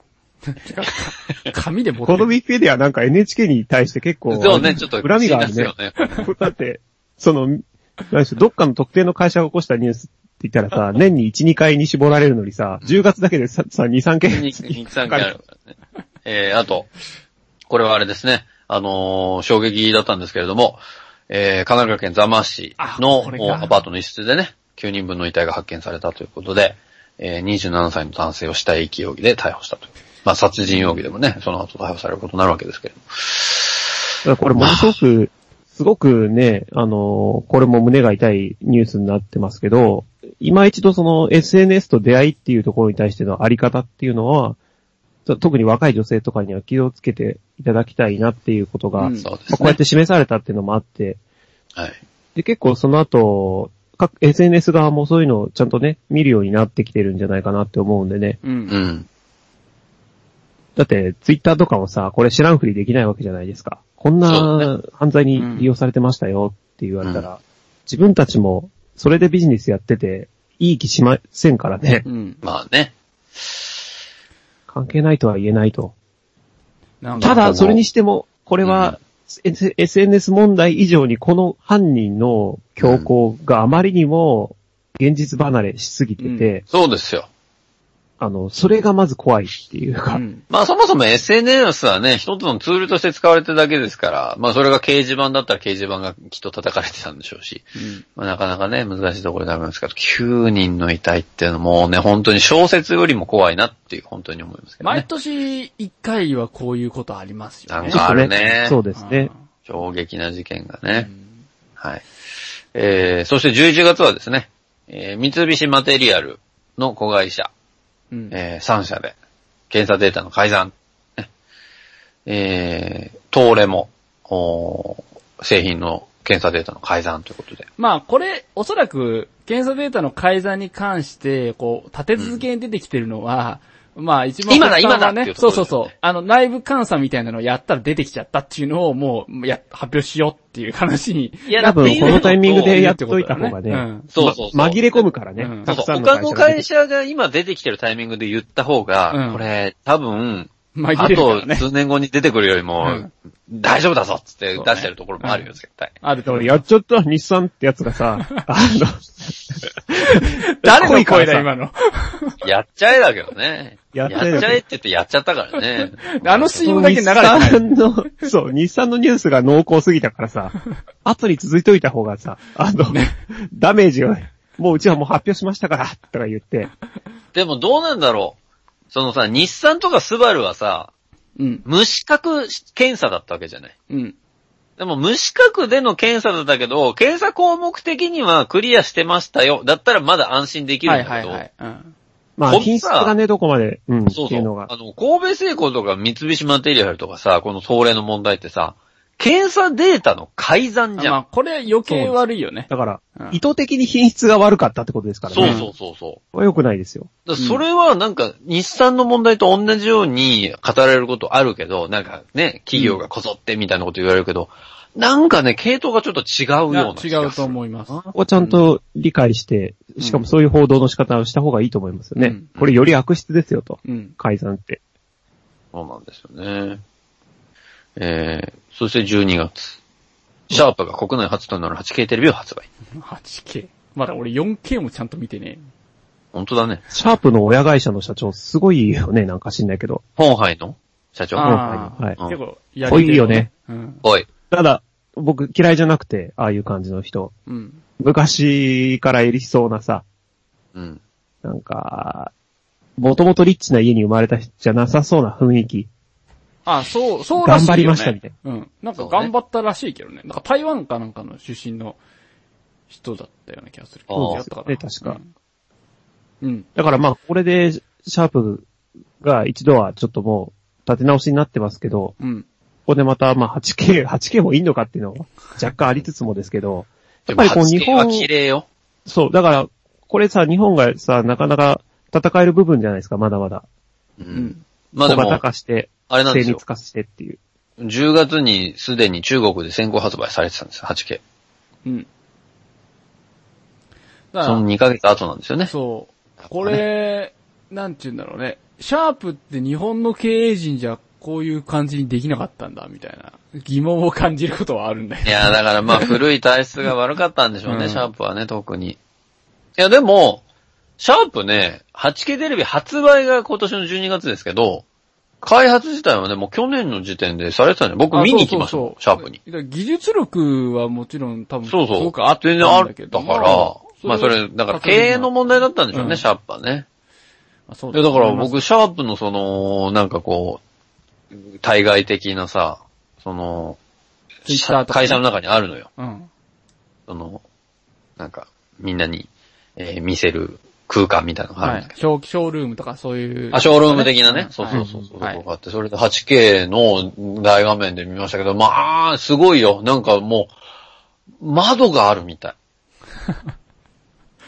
紙で持ってこのウィキペディアなんか エヌエイチケー に対して結構、 そうね、ちょっと恨みがあるね。ねだって、その、何しろどっかの特定の会社が起こしたニュースって言ったらさ、年にいち、にかいに絞られるのにさ、じゅうがつだけでさ、に、さんけん。 に、さんけんあるからね。えー、あと、これはあれですね、あのー、衝撃だったんですけれども、えー、神奈川県座間市のアパートの一室でね、きゅうにんぶんの遺体が発見されたということで、えー、にじゅうななさいの男性を死体遺棄容疑で逮捕したという。まあ、殺人容疑でもね、その後逮捕されることになるわけですけれども。 これものすごく、すごくね、あのー、これも胸が痛いニュースになってますけど、今一度その エスエヌエス と出会いっていうところに対してのあり方っていうのは、特に若い女性とかには気をつけていただきたいなっていうことが、うん、こうやって示されたっていうのもあって、 はい。 で、結構その後、 各 エスエヌエス 側もそういうのをちゃんとね、見るようになってきてるんじゃないかなって思うんでね。 うん。 うん。 だって、ツイッターとかもさ、これ知らんふりできないわけじゃないですか。こんな犯罪に利用されてましたよって言われたら、うん、自分たちもそれでビジネスやってて、いい気しませんからね。 うん。 まあね。 関係ないとは言えないと。 なんかただ、それにしても、これは、うん、エスエヌエス 問題以上にこの犯人の強行があまりにも現実離れしすぎてて、うん、 そうですよ。 あの、それがまず怖いっていうか。うん、 まあそもそも エスエヌエス はね、一つのツールとして使われてるだけですから、まあそれが掲示板だったら掲示板がきっと叩かれてたんでしょうし、うん、まあなかなかね、難しいところでありますけど、きゅうにんの遺体っていうのもね、本当に小説よりも怖いなっていう、本当に思いますけどね。 毎年いっかいはこういうことありますよね。 なんかあるね。 そうですね。 衝撃な事件がね。うん、はい。えー、そしてじゅういちがつはですね、えー、三菱マテリアルの子会社、うんえー、さん社で、検査データの改ざん、ね、えー、トーレも、製品の検査データの改ざんということで。 まあ、これ、おそらく、検査データの改ざんに関して、こう、立て続けに出てきてるのは、うん、まあ、一番、 今だ、今だっていうところですね。 そうそうそう。あの、内部監査みたいなのをやったら出てきちゃったっていうのを、もう、や、発表しようっていう話に。 いや、多分、このタイミングでやっといた方がね。うん、 そうそうそう。 ま、紛れ込むからね。うん、 そうそう。他の会社が今出てきてるタイミングで言った方が、うん、これ、多分、 ね、 あと数年後に出てくるよりも、うん、大丈夫だぞっつって出してるところもあるよ、絶対。 あると思う。 やっちゃった日産ってやつがさ、あの、 誰の声だ今の。 やっちゃえだけどね。 やっちゃえ。やっちゃえって言ってやっちゃったからね。 あの シーエム だけ流れてない。 日産の、そう、日産のニュースが濃厚すぎたからさ、後に続いといた方がさ、あの、ね、ダメージを、もううちはもう発表しましたから、とか言って。 でもどうなんだろう。そのさ、日産とかスバルはさ、うん、無資格検査だったわけじゃない。 うん。 でも無資格での検査だったけど、検査項目的にはクリアしてましたよ。だったらまだ安心できるんだけど。はいはいはい。うん、 まあ、品質がね、どこまで、うん、 そうそう。 っていうのが。 あの、神戸製鋼とか三菱マテリアルとかさ、この東レの問題ってさ、検査データの改ざんじゃん。まあ、 これ余計悪いよね。 だから、うん、意図的に品質が悪かったってことですからね。 そうそうそうそう。 良くないですよ。 だそれはなんか、日産の問題と同じように語られることあるけど、なんかね、企業がこぞってみたいなこと言われるけど、うん、なんかね、系統がちょっと違うような気がする。 違うと思います。ここちゃんと理解して、しかもそういう報道の仕方をした方がいいと思いますよね。うん、これより悪質ですよと。うん、改ざんって。 そうなんですよね。えー、そしてじゅうにがつ。シャープが国内初となる はちケー テレビを発売。 はちケー? まだ俺 よんケー もちゃんと見てね。 本当だね。 シャープの親会社の社長すごいよね、なんか知んないけど。 本杯の社長。 本杯の。はい。結構やり手、ね。濃いよね。 うん。濃い。 ただ、僕嫌いじゃなくて、ああいう感じの人。 うん。 昔からいりそうなさ。 うん。 なんか、もともとリッチな家に生まれた人じゃなさそうな雰囲気。 あ、そう、そうらしいよね。 頑張りましたみたいな。うん。なんか頑張ったらしいけどね。なんか台湾かなんかの出身の人だったような気がする。 そうですね、確か。 うん。うん、 だからまあ、これで、シャープが一度はちょっともう、立て直しになってますけど、 うん。 ここでまたまあ はちケー、はちケー もいいのかっていうのは若干ありつつもですけど、やっぱりこう日本、 はちケーは綺麗よ。 そう、だから、これさ、日本がさ、なかなか戦える部分じゃないですか、まだまだ。 うん。まあでも、 小型化して、 あれなんですよ。 精密化してっていう。 じゅうがつにすでに中国で先行発売されてたんですよ、はちケー。うん。 だからそのにかげつごなんですよね。 そう。これ、なんて言うんだろうね。シャープって日本の経営陣じゃこういう感じにできなかったんだ、みたいな疑問を感じることはあるんだよ。 いや、だからまあ古い体質が悪かったんでしょうね、うん、シャープはね、特に。いや、でも、シャープね、はちケー テレビ発売が今年のじゅうにがつですけど、開発自体はね、もう去年の時点でされてたんで、僕見に行きました、そうそうそうシャープに。 技術力はもちろん多分、 そうそう。 すごくあったんだけど。 全然あったから、まあそれ、だから経営の問題だったんでしょうね、うん、シャープはね。 あそうですね。 だから僕、シャープのその、なんかこう、対外的なさ、その、会社の中にあるのよ。 うん。 その、なんか、みんなに、えー、見せる空間みたいなのがあるんだけど。 はい、ショールームとかそういう、 ね。あ、ショールーム的なね。うん、そうそうそうそう。はい、あって、それで はちケー の大画面で見ましたけど、まあ、すごいよ。なんかもう、窓があるみたい。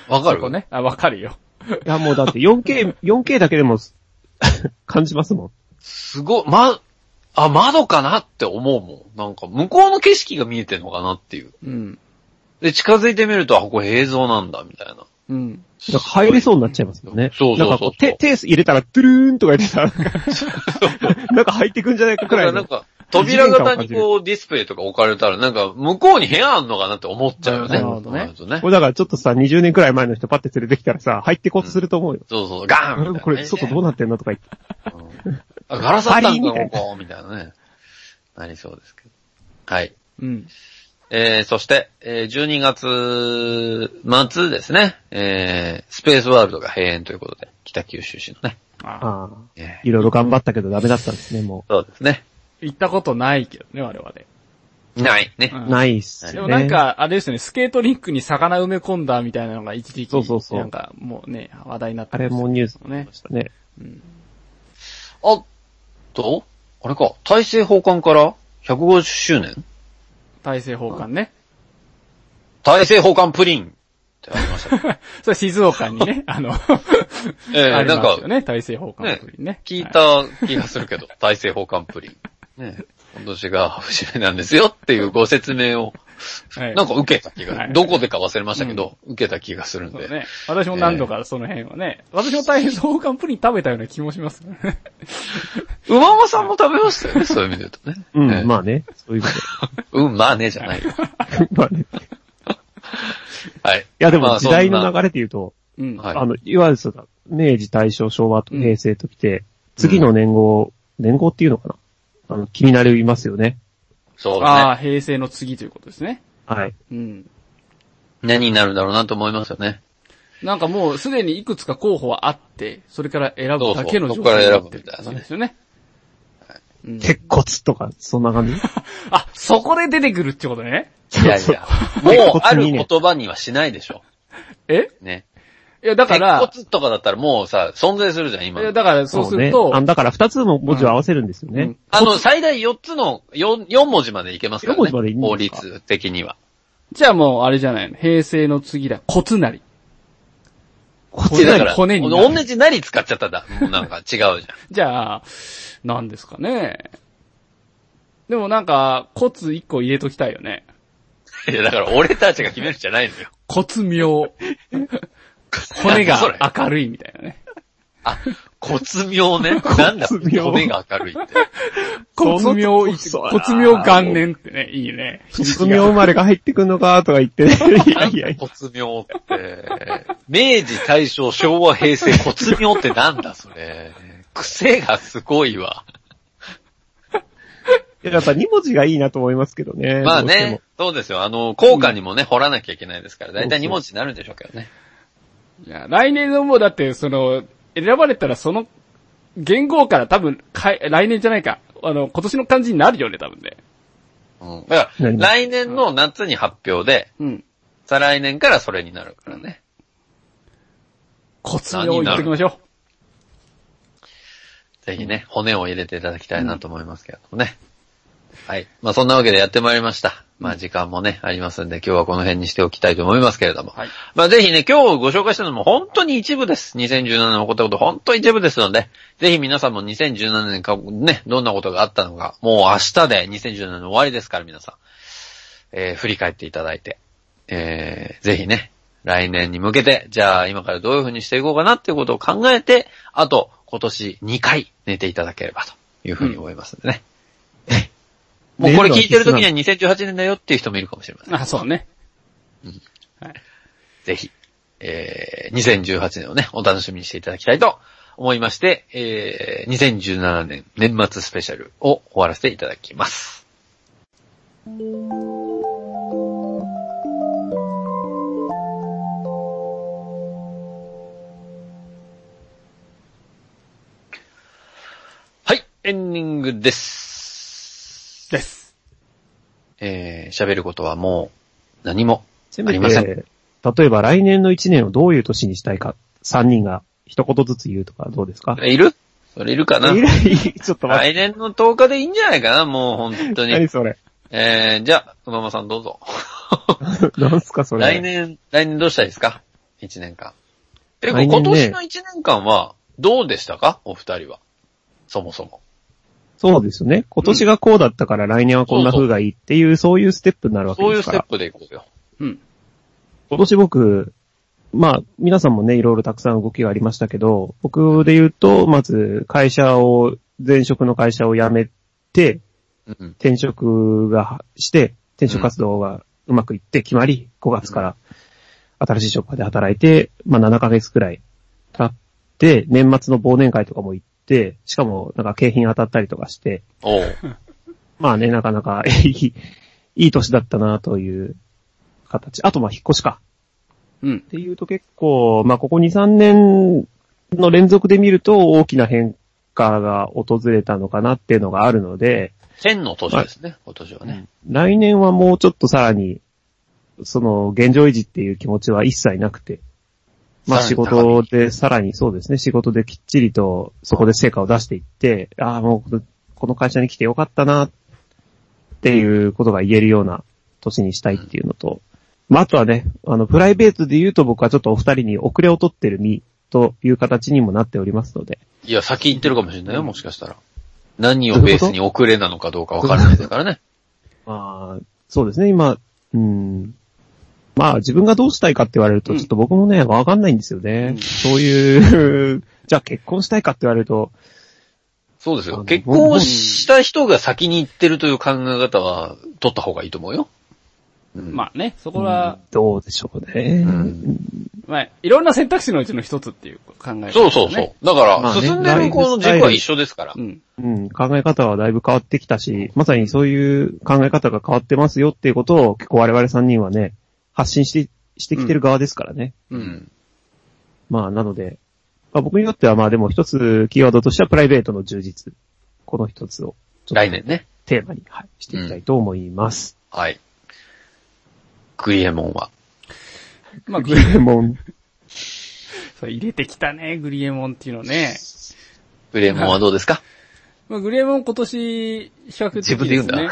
わかるそこね。あ、わかるよ。 いやもうだって よんケー、よんケー だけでも感じますもん。 すごい、ま、あ、窓かなって思うもん。なんか、向こうの景色が見えてんのかなっていう。 うん。 で、近づいてみると、あ、これ映像なんだ、みたいな。 うん。 なんか入れそうになっちゃいますよね。 そうそうそう。 なんかこう、手、手入れたら、トゥルーンとか言ってたら、なんか入ってくんじゃないかくらいの。 なんか、扉型にこう、ディスプレイとか置かれたら、なんか、向こうに部屋あんのかなって思っちゃうよね。 なるほどね。 これだからちょっとさ、にじゅうねんくらい前の人パッて連れてきたらさ、入ってこうとすると思うよ。 うん、そうそう、ガーンみたいな、ね、 これ、外どうなってんのとか言って。 うん、あ、ガラスあったんか、ここ、みたいなね。なりそうですけど。はい。 うん。 えー、そして、えー、じゅうにがつ末ですね、えー、スペースワールドが閉園ということで、北九州市のね。 ああ。えー、いろいろ頑張ったけどダメだったんですね、もう。そうですね。 行ったことないけどね、我々。 ないね。 うん、ないっすね。 でもなんか、あれですよね、スケートリンクに魚埋め込んだみたいなのが一時期、 そうそうそう。 なんかもうね、話題になってました、ね、あれもニュースになりましたね。うん。 あと、あれか、大政奉還からひゃくごじゅっしゅうねん大政奉還ね。 大政奉還プリンってありましたね。 それ静岡にね、あの、えー、ありますよね、大政奉還プリンね。 ね聞いた気がするけど、はい、大政奉還プリン。ね、今年が節目なんですよっていうご説明を、はい、なんか受けた気が、はい、どこでか忘れましたけど、うん、受けた気がするんで。 ね、私も何度かその辺はね、えー、私も大政奉還プリン食べたような気もしますね。 馬場さんも食べましたよね、そういう意味で言うとね。 うん、えー、まあね、そういうこと。 うん、まあね、じゃないよ。まあね。はい。いやでも時代の流れで言うと、 うん、 あの、いわゆるそうだ、明治、大正、昭和と平成ときて、うん、次の年号、年号っていうのかな、あの、気になりますよね。 そうですね。 ああ、平成の次ということですね。 はい。 うん。 何になるんだろうなと思いますよね。 なんかもうすでにいくつか候補はあって、それから選ぶだけの状況になってるみたいなね。ですよね。 うん、鉄骨とか、そんな感じあ、そこで出てくるってことね。 いやいや、もうある言葉にはしないでしょ。 えね。 いや、だから。 鉄骨とかだったらもうさ、存在するじゃん、今。 いや、だからそうすると。 ね、あだから二つの文字を合わせるんですよね。うんうん、 あの、最大四つの、四、四文字までいけますからね。 四文字までいいんですか？ 法律的には。 じゃあもう、あれじゃないの。平成の次だ。骨なり。 骨なり。 骨になる。 同じなり使っちゃったんだ。もうなんか違うじゃん。 じゃあ、なんですかね。でもなんか、骨一個入れときたいよね。 いや、だから俺たちが決めるんじゃないのよ。 骨妙。骨が明るいみたいなね。 あ、骨妙ね。なんだ、骨が明るいって。 骨妙、骨妙元年ってね、いいね。 骨妙生まれが入ってくんのかとか言ってね。いやいや骨妙って。明治、大正、昭和、平成、骨妙ってなんだそれ。癖がすごいわ。 やっぱに文字がいいなと思いますけどね。 まあね、そうですよ。あの、効果にもね、うん、掘らなきゃいけないですから、だいたいに文字になるんでしょうけどね。 いや、来年のもうだって、その、選ばれたらその、元号から多分、かい、来年じゃないか、あの、今年の漢字になるよね、多分ね。 うん。だから、来年の夏に発表で、うん。再来年からそれになるからね。 コツを言っておきましょう。ぜひね、骨を入れていただきたいなと思いますけどもね。うん、はい。まあそんなわけでやってまいりました。まあ時間もね、ありますんで、今日はこの辺にしておきたいと思いますけれども。はい。まあぜひね、今日ご紹介したのも本当に一部です。にせんじゅうななねん起こったこと本当に一部ですので、ぜひ皆さんもにせんじゅうななねんか、ね、どんなことがあったのか、もう明日でにせんじゅうななねん終わりですから皆さん、えー、振り返っていただいて、えー、ぜひね、来年に向けて、じゃあ今からどういう風にしていこうかなっていうことを考えて、あと今年にかい寝ていただければという風に思いますんでね。うん、もうこれ聞いてる時にはにせんじゅうはちねんだよっていう人もいるかもしれません。 あ、そうね。 うん。はい。ぜひ、えー、にせんじゅうはちねんをね、お楽しみにしていただきたいと思いまして、えー、にせんじゅうななねん年末スペシャルを終わらせていただきます。はい、エンディングです。 です。 えー、喋ることはもう何もありません。 例えば来年のいちねんをどういう年にしたいか、さんにんが一言ずつ言うとかどうですか？ いる？それいるかな？ いるちょっと待って。 来年のとおかでいいんじゃないかな、もう本当に。 何それ。 えー、じゃあ、馬場さんどうぞ。 何すかそれ。 来年、来年どうしたいですか？ 一年間。え、ね、今年の一年間はどうでしたかお二人は。そもそも。 そうですね。今年がこうだったから来年はこんな風がいいっていう、そういうステップになるわけですから。 そういうステップでいこうよ。 うん。 今年僕、まあ、皆さんもね、いろいろたくさん動きがありましたけど、僕で言うと、まず会社を、前職の会社を辞めて、うん、転職がして、転職活動がうまくいって決まり、ごがつから新しい職場で働いて、まあななかげつくらい経って、年末の忘年会とかも行って、しかもなんか景品当たったりとかして、 おまあね、なかなかいい、いい年だったなという形。あとまあ引っ越しか。 うん。 っていうと結構、まあここに、さんねんの連続で見ると大きな変化が訪れたのかなっていうのがあるので、 天の年ですね、今年はね。 来年はもうちょっとさらに、その現状維持っていう気持ちは一切なくて、まあ仕事でさらにそうですね、仕事できっちりとそこで成果を出していって、ああもうこの会社に来てよかったなっていうことが言えるような年にしたいっていうのと、まああとはね、あのプライベートで言うと僕はちょっとお二人に遅れを取ってる身という形にもなっておりますので。 いや、先行ってるかもしれないよ、もしかしたら。何をベースに遅れなのかどうかわからないですからね。 まあ、そうですね、今、うん。まあ、自分がどうしたいかって言われると、ちょっと僕もね、わかんないんですよね。うん、そういう、じゃあ結婚したいかって言われると。 そうですよ。結婚した人が先に行ってるという考え方は、取った方がいいと思うよ。 うん、まあね、そこは、 うん、どうでしょうね。うん、 まあ、いろんな選択肢のうちの一つっていう考え方、ね。 そうそうそう。だから、まあね、進んでる子の軸は一緒ですから。 うん。うん。考え方はだいぶ変わってきたし、まさにそういう考え方が変わってますよっていうことを結構我々さんにんはね、発信して、してきてる側ですからね。 うん。うん、 まあ、なので、まあ、僕にとってはまあでも一つキーワードとしてはプライベートの充実。この一つを。 来年ね。 テーマに、はい、していきたいと思います。 うん、はい。グリエモンは。 まあ、グリエモン。 そう入れてきたね、グリエモンっていうのね。 グリエモンはどうですか？ まあ、グリエモン今年、比較的ですね。 自分で言うんだ。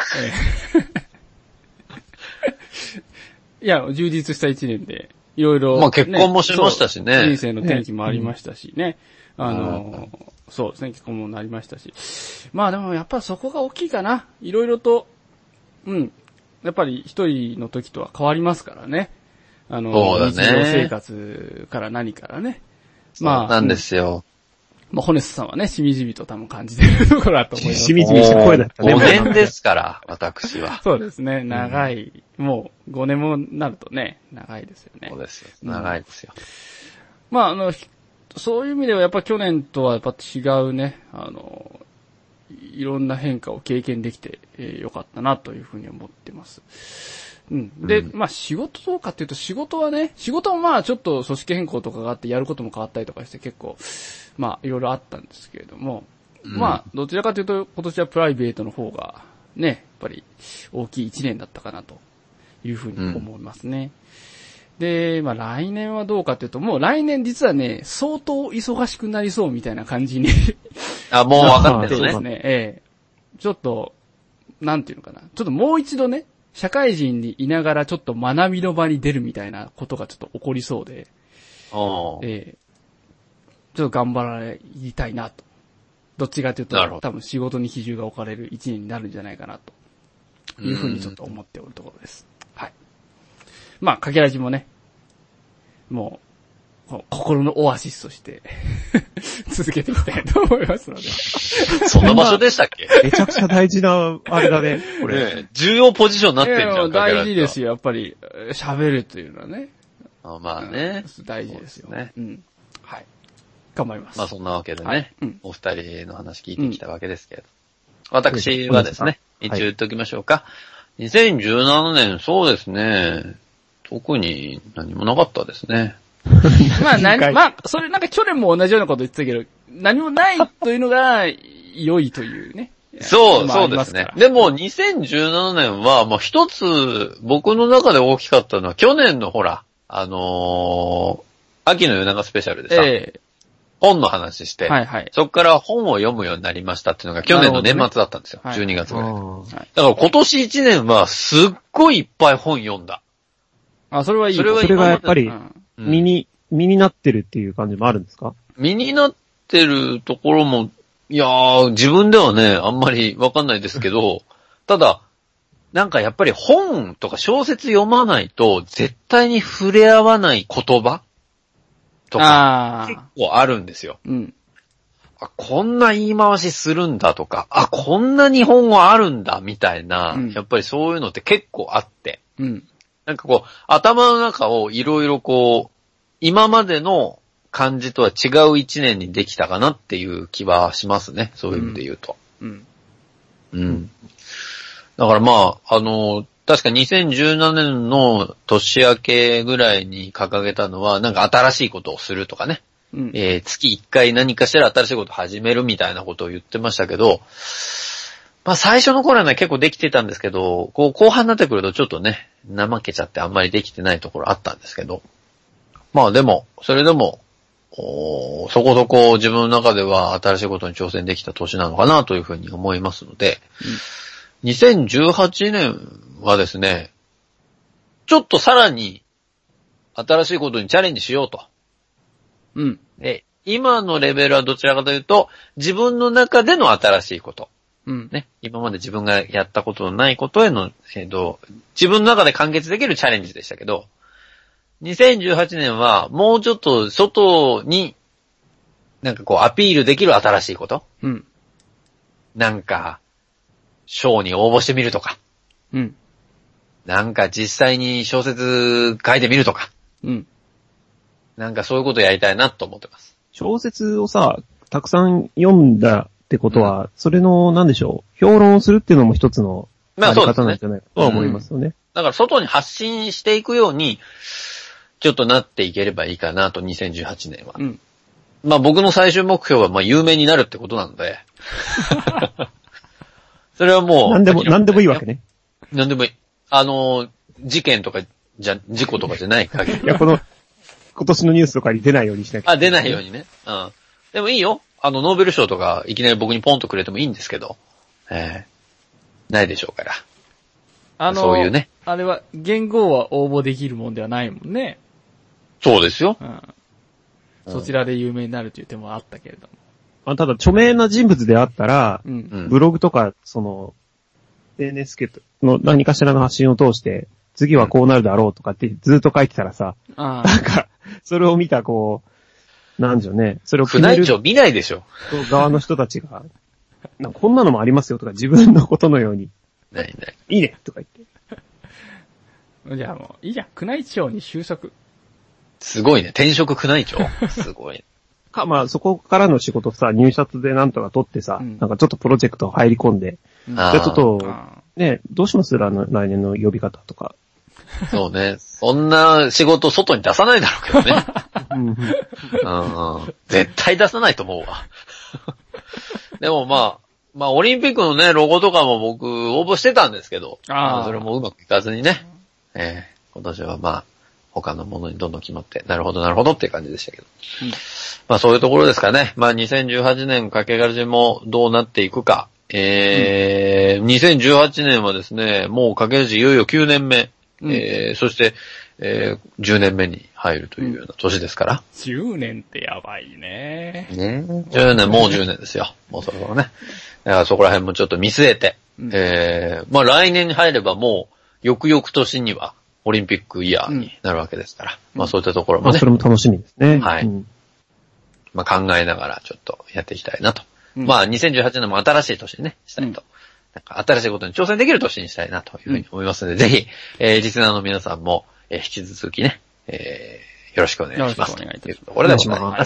いや、充実した一年で、いろいろ、ね。 まあ結婚もしましたしね。 人生の転機もありましたしね。うん、あの、そうですね、結婚もなりましたし。まあでもやっぱそこが大きいかな。いろいろと、うん。やっぱり一人の時とは変わりますからね。あの、 そうだね、 日常生活から何からね。 まあ。そうなんですよ。 まあ、ホネスさんはね、しみじみと多分感じてるところだと思います。 しみじみした声だったね。 ごねんですから、私は。 そうですね、長い。うん、もうごねんもなるとね、長いですよね。 そうですよ。長いですよ。うん、 まあ、あの、そういう意味ではやっぱ去年とはやっぱ違うね、あの、いろんな変化を経験できて、えー、よかったなというふうに思ってます。うん。で、うん、まあ仕事どうかっていうと仕事はね、仕事もまあちょっと組織変更とかがあってやることも変わったりとかして結構、まあいろいろあったんですけれども、うん、まあどちらかというと今年はプライベートの方がね、やっぱり大きい一年だったかなというふうに思いますね。うん、で、まあ来年はどうかっていうと、もう来年実はね、相当忙しくなりそうみたいな感じにあ、もう分かってるですね。ええ。ちょっと、なんていうのかな。ちょっともう一度ね、社会人にいながらちょっと学びの場に出るみたいなことがちょっと起こりそうで、ええ、ちょっと頑張らりたいなと。どっちかというと、多分仕事に比重が置かれる一年になるんじゃないかなというふうにちょっと思っておるところです。はい。まあ、かけらじもね、もう、心のオアシスとして続けていきたいと思いますので。 そんな場所でしたっけ？ めちゃくちゃ大事な、あれだね、これ。 ね、重要ポジションになってるじゃん。 大事ですよ、やっぱり。喋るというのはね。 あまあね、 うん。大事ですよね。うん。はい。頑張ります。 まあそんなわけでね、はいうん、お二人の話聞いてきたわけですけれど。うん、私はですね、一応言っておきましょうか。はい、にせんじゅうななねん、そうですね、特に何もなかったですね。 まあ、な、まあ、それなんか去年も同じようなこと言ってたけど、何もないというのが良いというね。 そう、そうですね。でもにせんじゅうななねんは、もう一つ僕の中で大きかったのは、去年のほら、あのー、秋の夜長スペシャルでさ、えー、本の話して、はいはい、そこから本を読むようになりましたっていうのが去年の年末だったんですよ。ね、じゅうにがつぐらい、はい。だから今年いちねんはすっごいいっぱい本読んだ。 あ、それはいい。 それは、それがやっぱり、身に身になってるっていう感じもあるんですか？ 身になってるところも、いやー、自分ではね、あんまりわかんないですけど、ただ、なんかやっぱり本とか小説読まないと、絶対に触れ合わない言葉とか、結構あるんですよ。 うん。 あ、こんな言い回しするんだとか、あ、こんな日本語あるんだ、みたいな、うん、やっぱりそういうのって結構あって、 うん、 なんかこう、頭の中をいろいろこう、今までの感じとは違う一年にできたかなっていう気はしますね。そういう意味で言うと。 うん。 うん。うん、だからまあ、あの、確かにせんじゅうななねんの年明けぐらいに掲げたのは、なんか新しいことをするとかね。うん、えー、月いっかい何かしら新しいことを始めるみたいなことを言ってましたけど、まあ最初の頃はね結構できてたんですけど、こう後半になってくるとちょっとね、怠けちゃってあんまりできてないところあったんですけど、まあでも、それでも、そこそこ自分の中では新しいことに挑戦できた年なのかなというふうに思いますので、うん、にせんじゅうはちねんはですね、ちょっとさらに新しいことにチャレンジしようと。 うん。 で、今のレベルはどちらかというと、自分の中での新しいこと。 うん。 ね。今まで自分がやったことのないことへの、えっと、自分の中で完結できるチャレンジでしたけど、にせんじゅうはちねんはもうちょっと外に、なんかこうアピールできる新しいこと。 うん。 なんか、賞に応募してみるとか。 うん。 なんか実際に小説書いてみるとか。 うん。 なんかそういうことやりたいなと思ってます。 小説をさ、たくさん読んだってことは、うん、それの、なんでしょう、評論をするっていうのも一つのやり方なんじゃないかとは思いますよね。 だから外に発信していくように、ちょっとなっていければいいかなと、にせんじゅうはちねんは。 うん、 まあ僕の最終目標は、まあ有名になるってことなので。それはもう。 なんでも、なんでもいいわけね。 なんでもいい。あの、事件とか、じゃ、事故とかじゃない限り。 いや、この、今年のニュースとかに出ないようにしなきゃいけない。 あ、出ないようにね。うん。でもいいよ。あの、ノーベル賞とか、いきなり僕にポンとくれてもいいんですけど。えー、ないでしょうから。 あの、 そういうね。 あれは、言語は応募できるもんではないもんね。 そうですよ。 うん。そちらで有名になるという手もあったけれども。 まあ、ただ、著名な人物であったら、 うん、 ブログとか、その、エスエヌエス の何かしらの発信を通して、次はこうなるだろうとかってずっと書いてたらさ、 うん、なんか、それを見たこう、なんでしょうね。それを決める。宮内庁見ないでしょ。 側の人たちが、なんかこんなのもありますよとか自分のことのように。 ないない。 いいねとか言って。じゃあもう、いいじゃん。宮内庁に就職。 すごいね。転職宮内庁すごい。 か、まあそこからの仕事さ、入札でなんとか取ってさ、うん、なんかちょっとプロジェクト入り込んで、うん、じゃあちょっと、ね、どうしますあの来年の呼び方とか。 そうね。そんな仕事外に出さないだろうけどね。うんうん、絶対出さないと思うわ。でもまあ、まあオリンピックのね、ロゴとかも僕応募してたんですけど、あそれもうまくいかずにね、えー、今年はまあ、他のものにどんどん決まって、なるほどなるほどっていう感じでしたけど。うん、まあそういうところですかね。まあにせんじゅうはちねんかけがらじもどうなっていくか。えー、うん、にせんじゅうはちねんはですね、もうかけらじいよいよきゅうねんめ。うん、えー、そして、えー、じゅうねんめに入るというような年ですから。 じゅうねんってやばいね。 ねじゅうねん、もうじゅうねんですよ。もうそろそろね。だからそこら辺もちょっと見据えて、うん、えー、まあ来年に入ればもう、翌々年には、オリンピックイヤーになるわけですから。うん、まあそういったところもね。まあそれも楽しみですね。 はい。うん、まあ考えながらちょっとやっていきたいなと。うん、まあにせんじゅうはちねんも新しい年にね、したいと。うんなんか新しいことに挑戦できる年にしたいなというふうに思いますので、うん、ぜひ、えー、リスナーの皆さんも、えー、引き続きね、えー、よろしくお願いします。 よろしくお願いいたします。 というところでございます。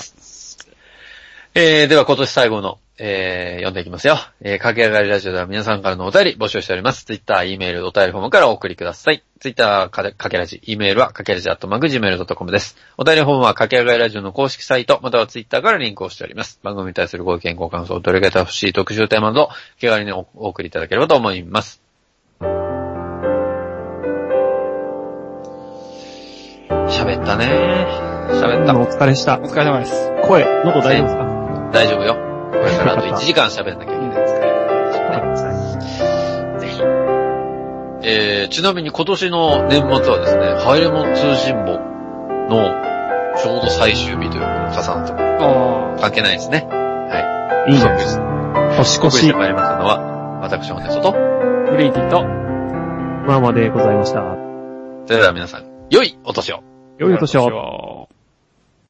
えー、では今年最後の、えー、読んでいきますよ。えー、駆け上がりラジオでは皆さんからのお便り募集しております。Twitter、E メール、お便りフォームからお送りください。Twitter、かけラジ、E メールはかけラジアットマーク ジーメールドットコム です。お便りフォームは駆け上がりラジオの公式サイト、または Twitter からリンクをしております。番組に対するご意見、ご感想、取り上げてほしい特集テーマなど、気軽にお送りいただければと思います。喋ったね喋った。 お疲れした。 お疲れ様です。 声、喉大丈夫ですか？ 大丈夫よ。これからあといちじかん喋んなきゃいけないですから。はい、ぜひ。えー、ちなみに今年の年末はですね、ハイレモン通信簿のちょうど最終日というか重なったあ関係ないですね。はい。 いいじゃないですか。年越しお送りして。まいりましたのは、私、ホネソと、 あ。グレイティと、 まあまでございました。 それでは皆さん、良いお年を。 良いお年を。 を。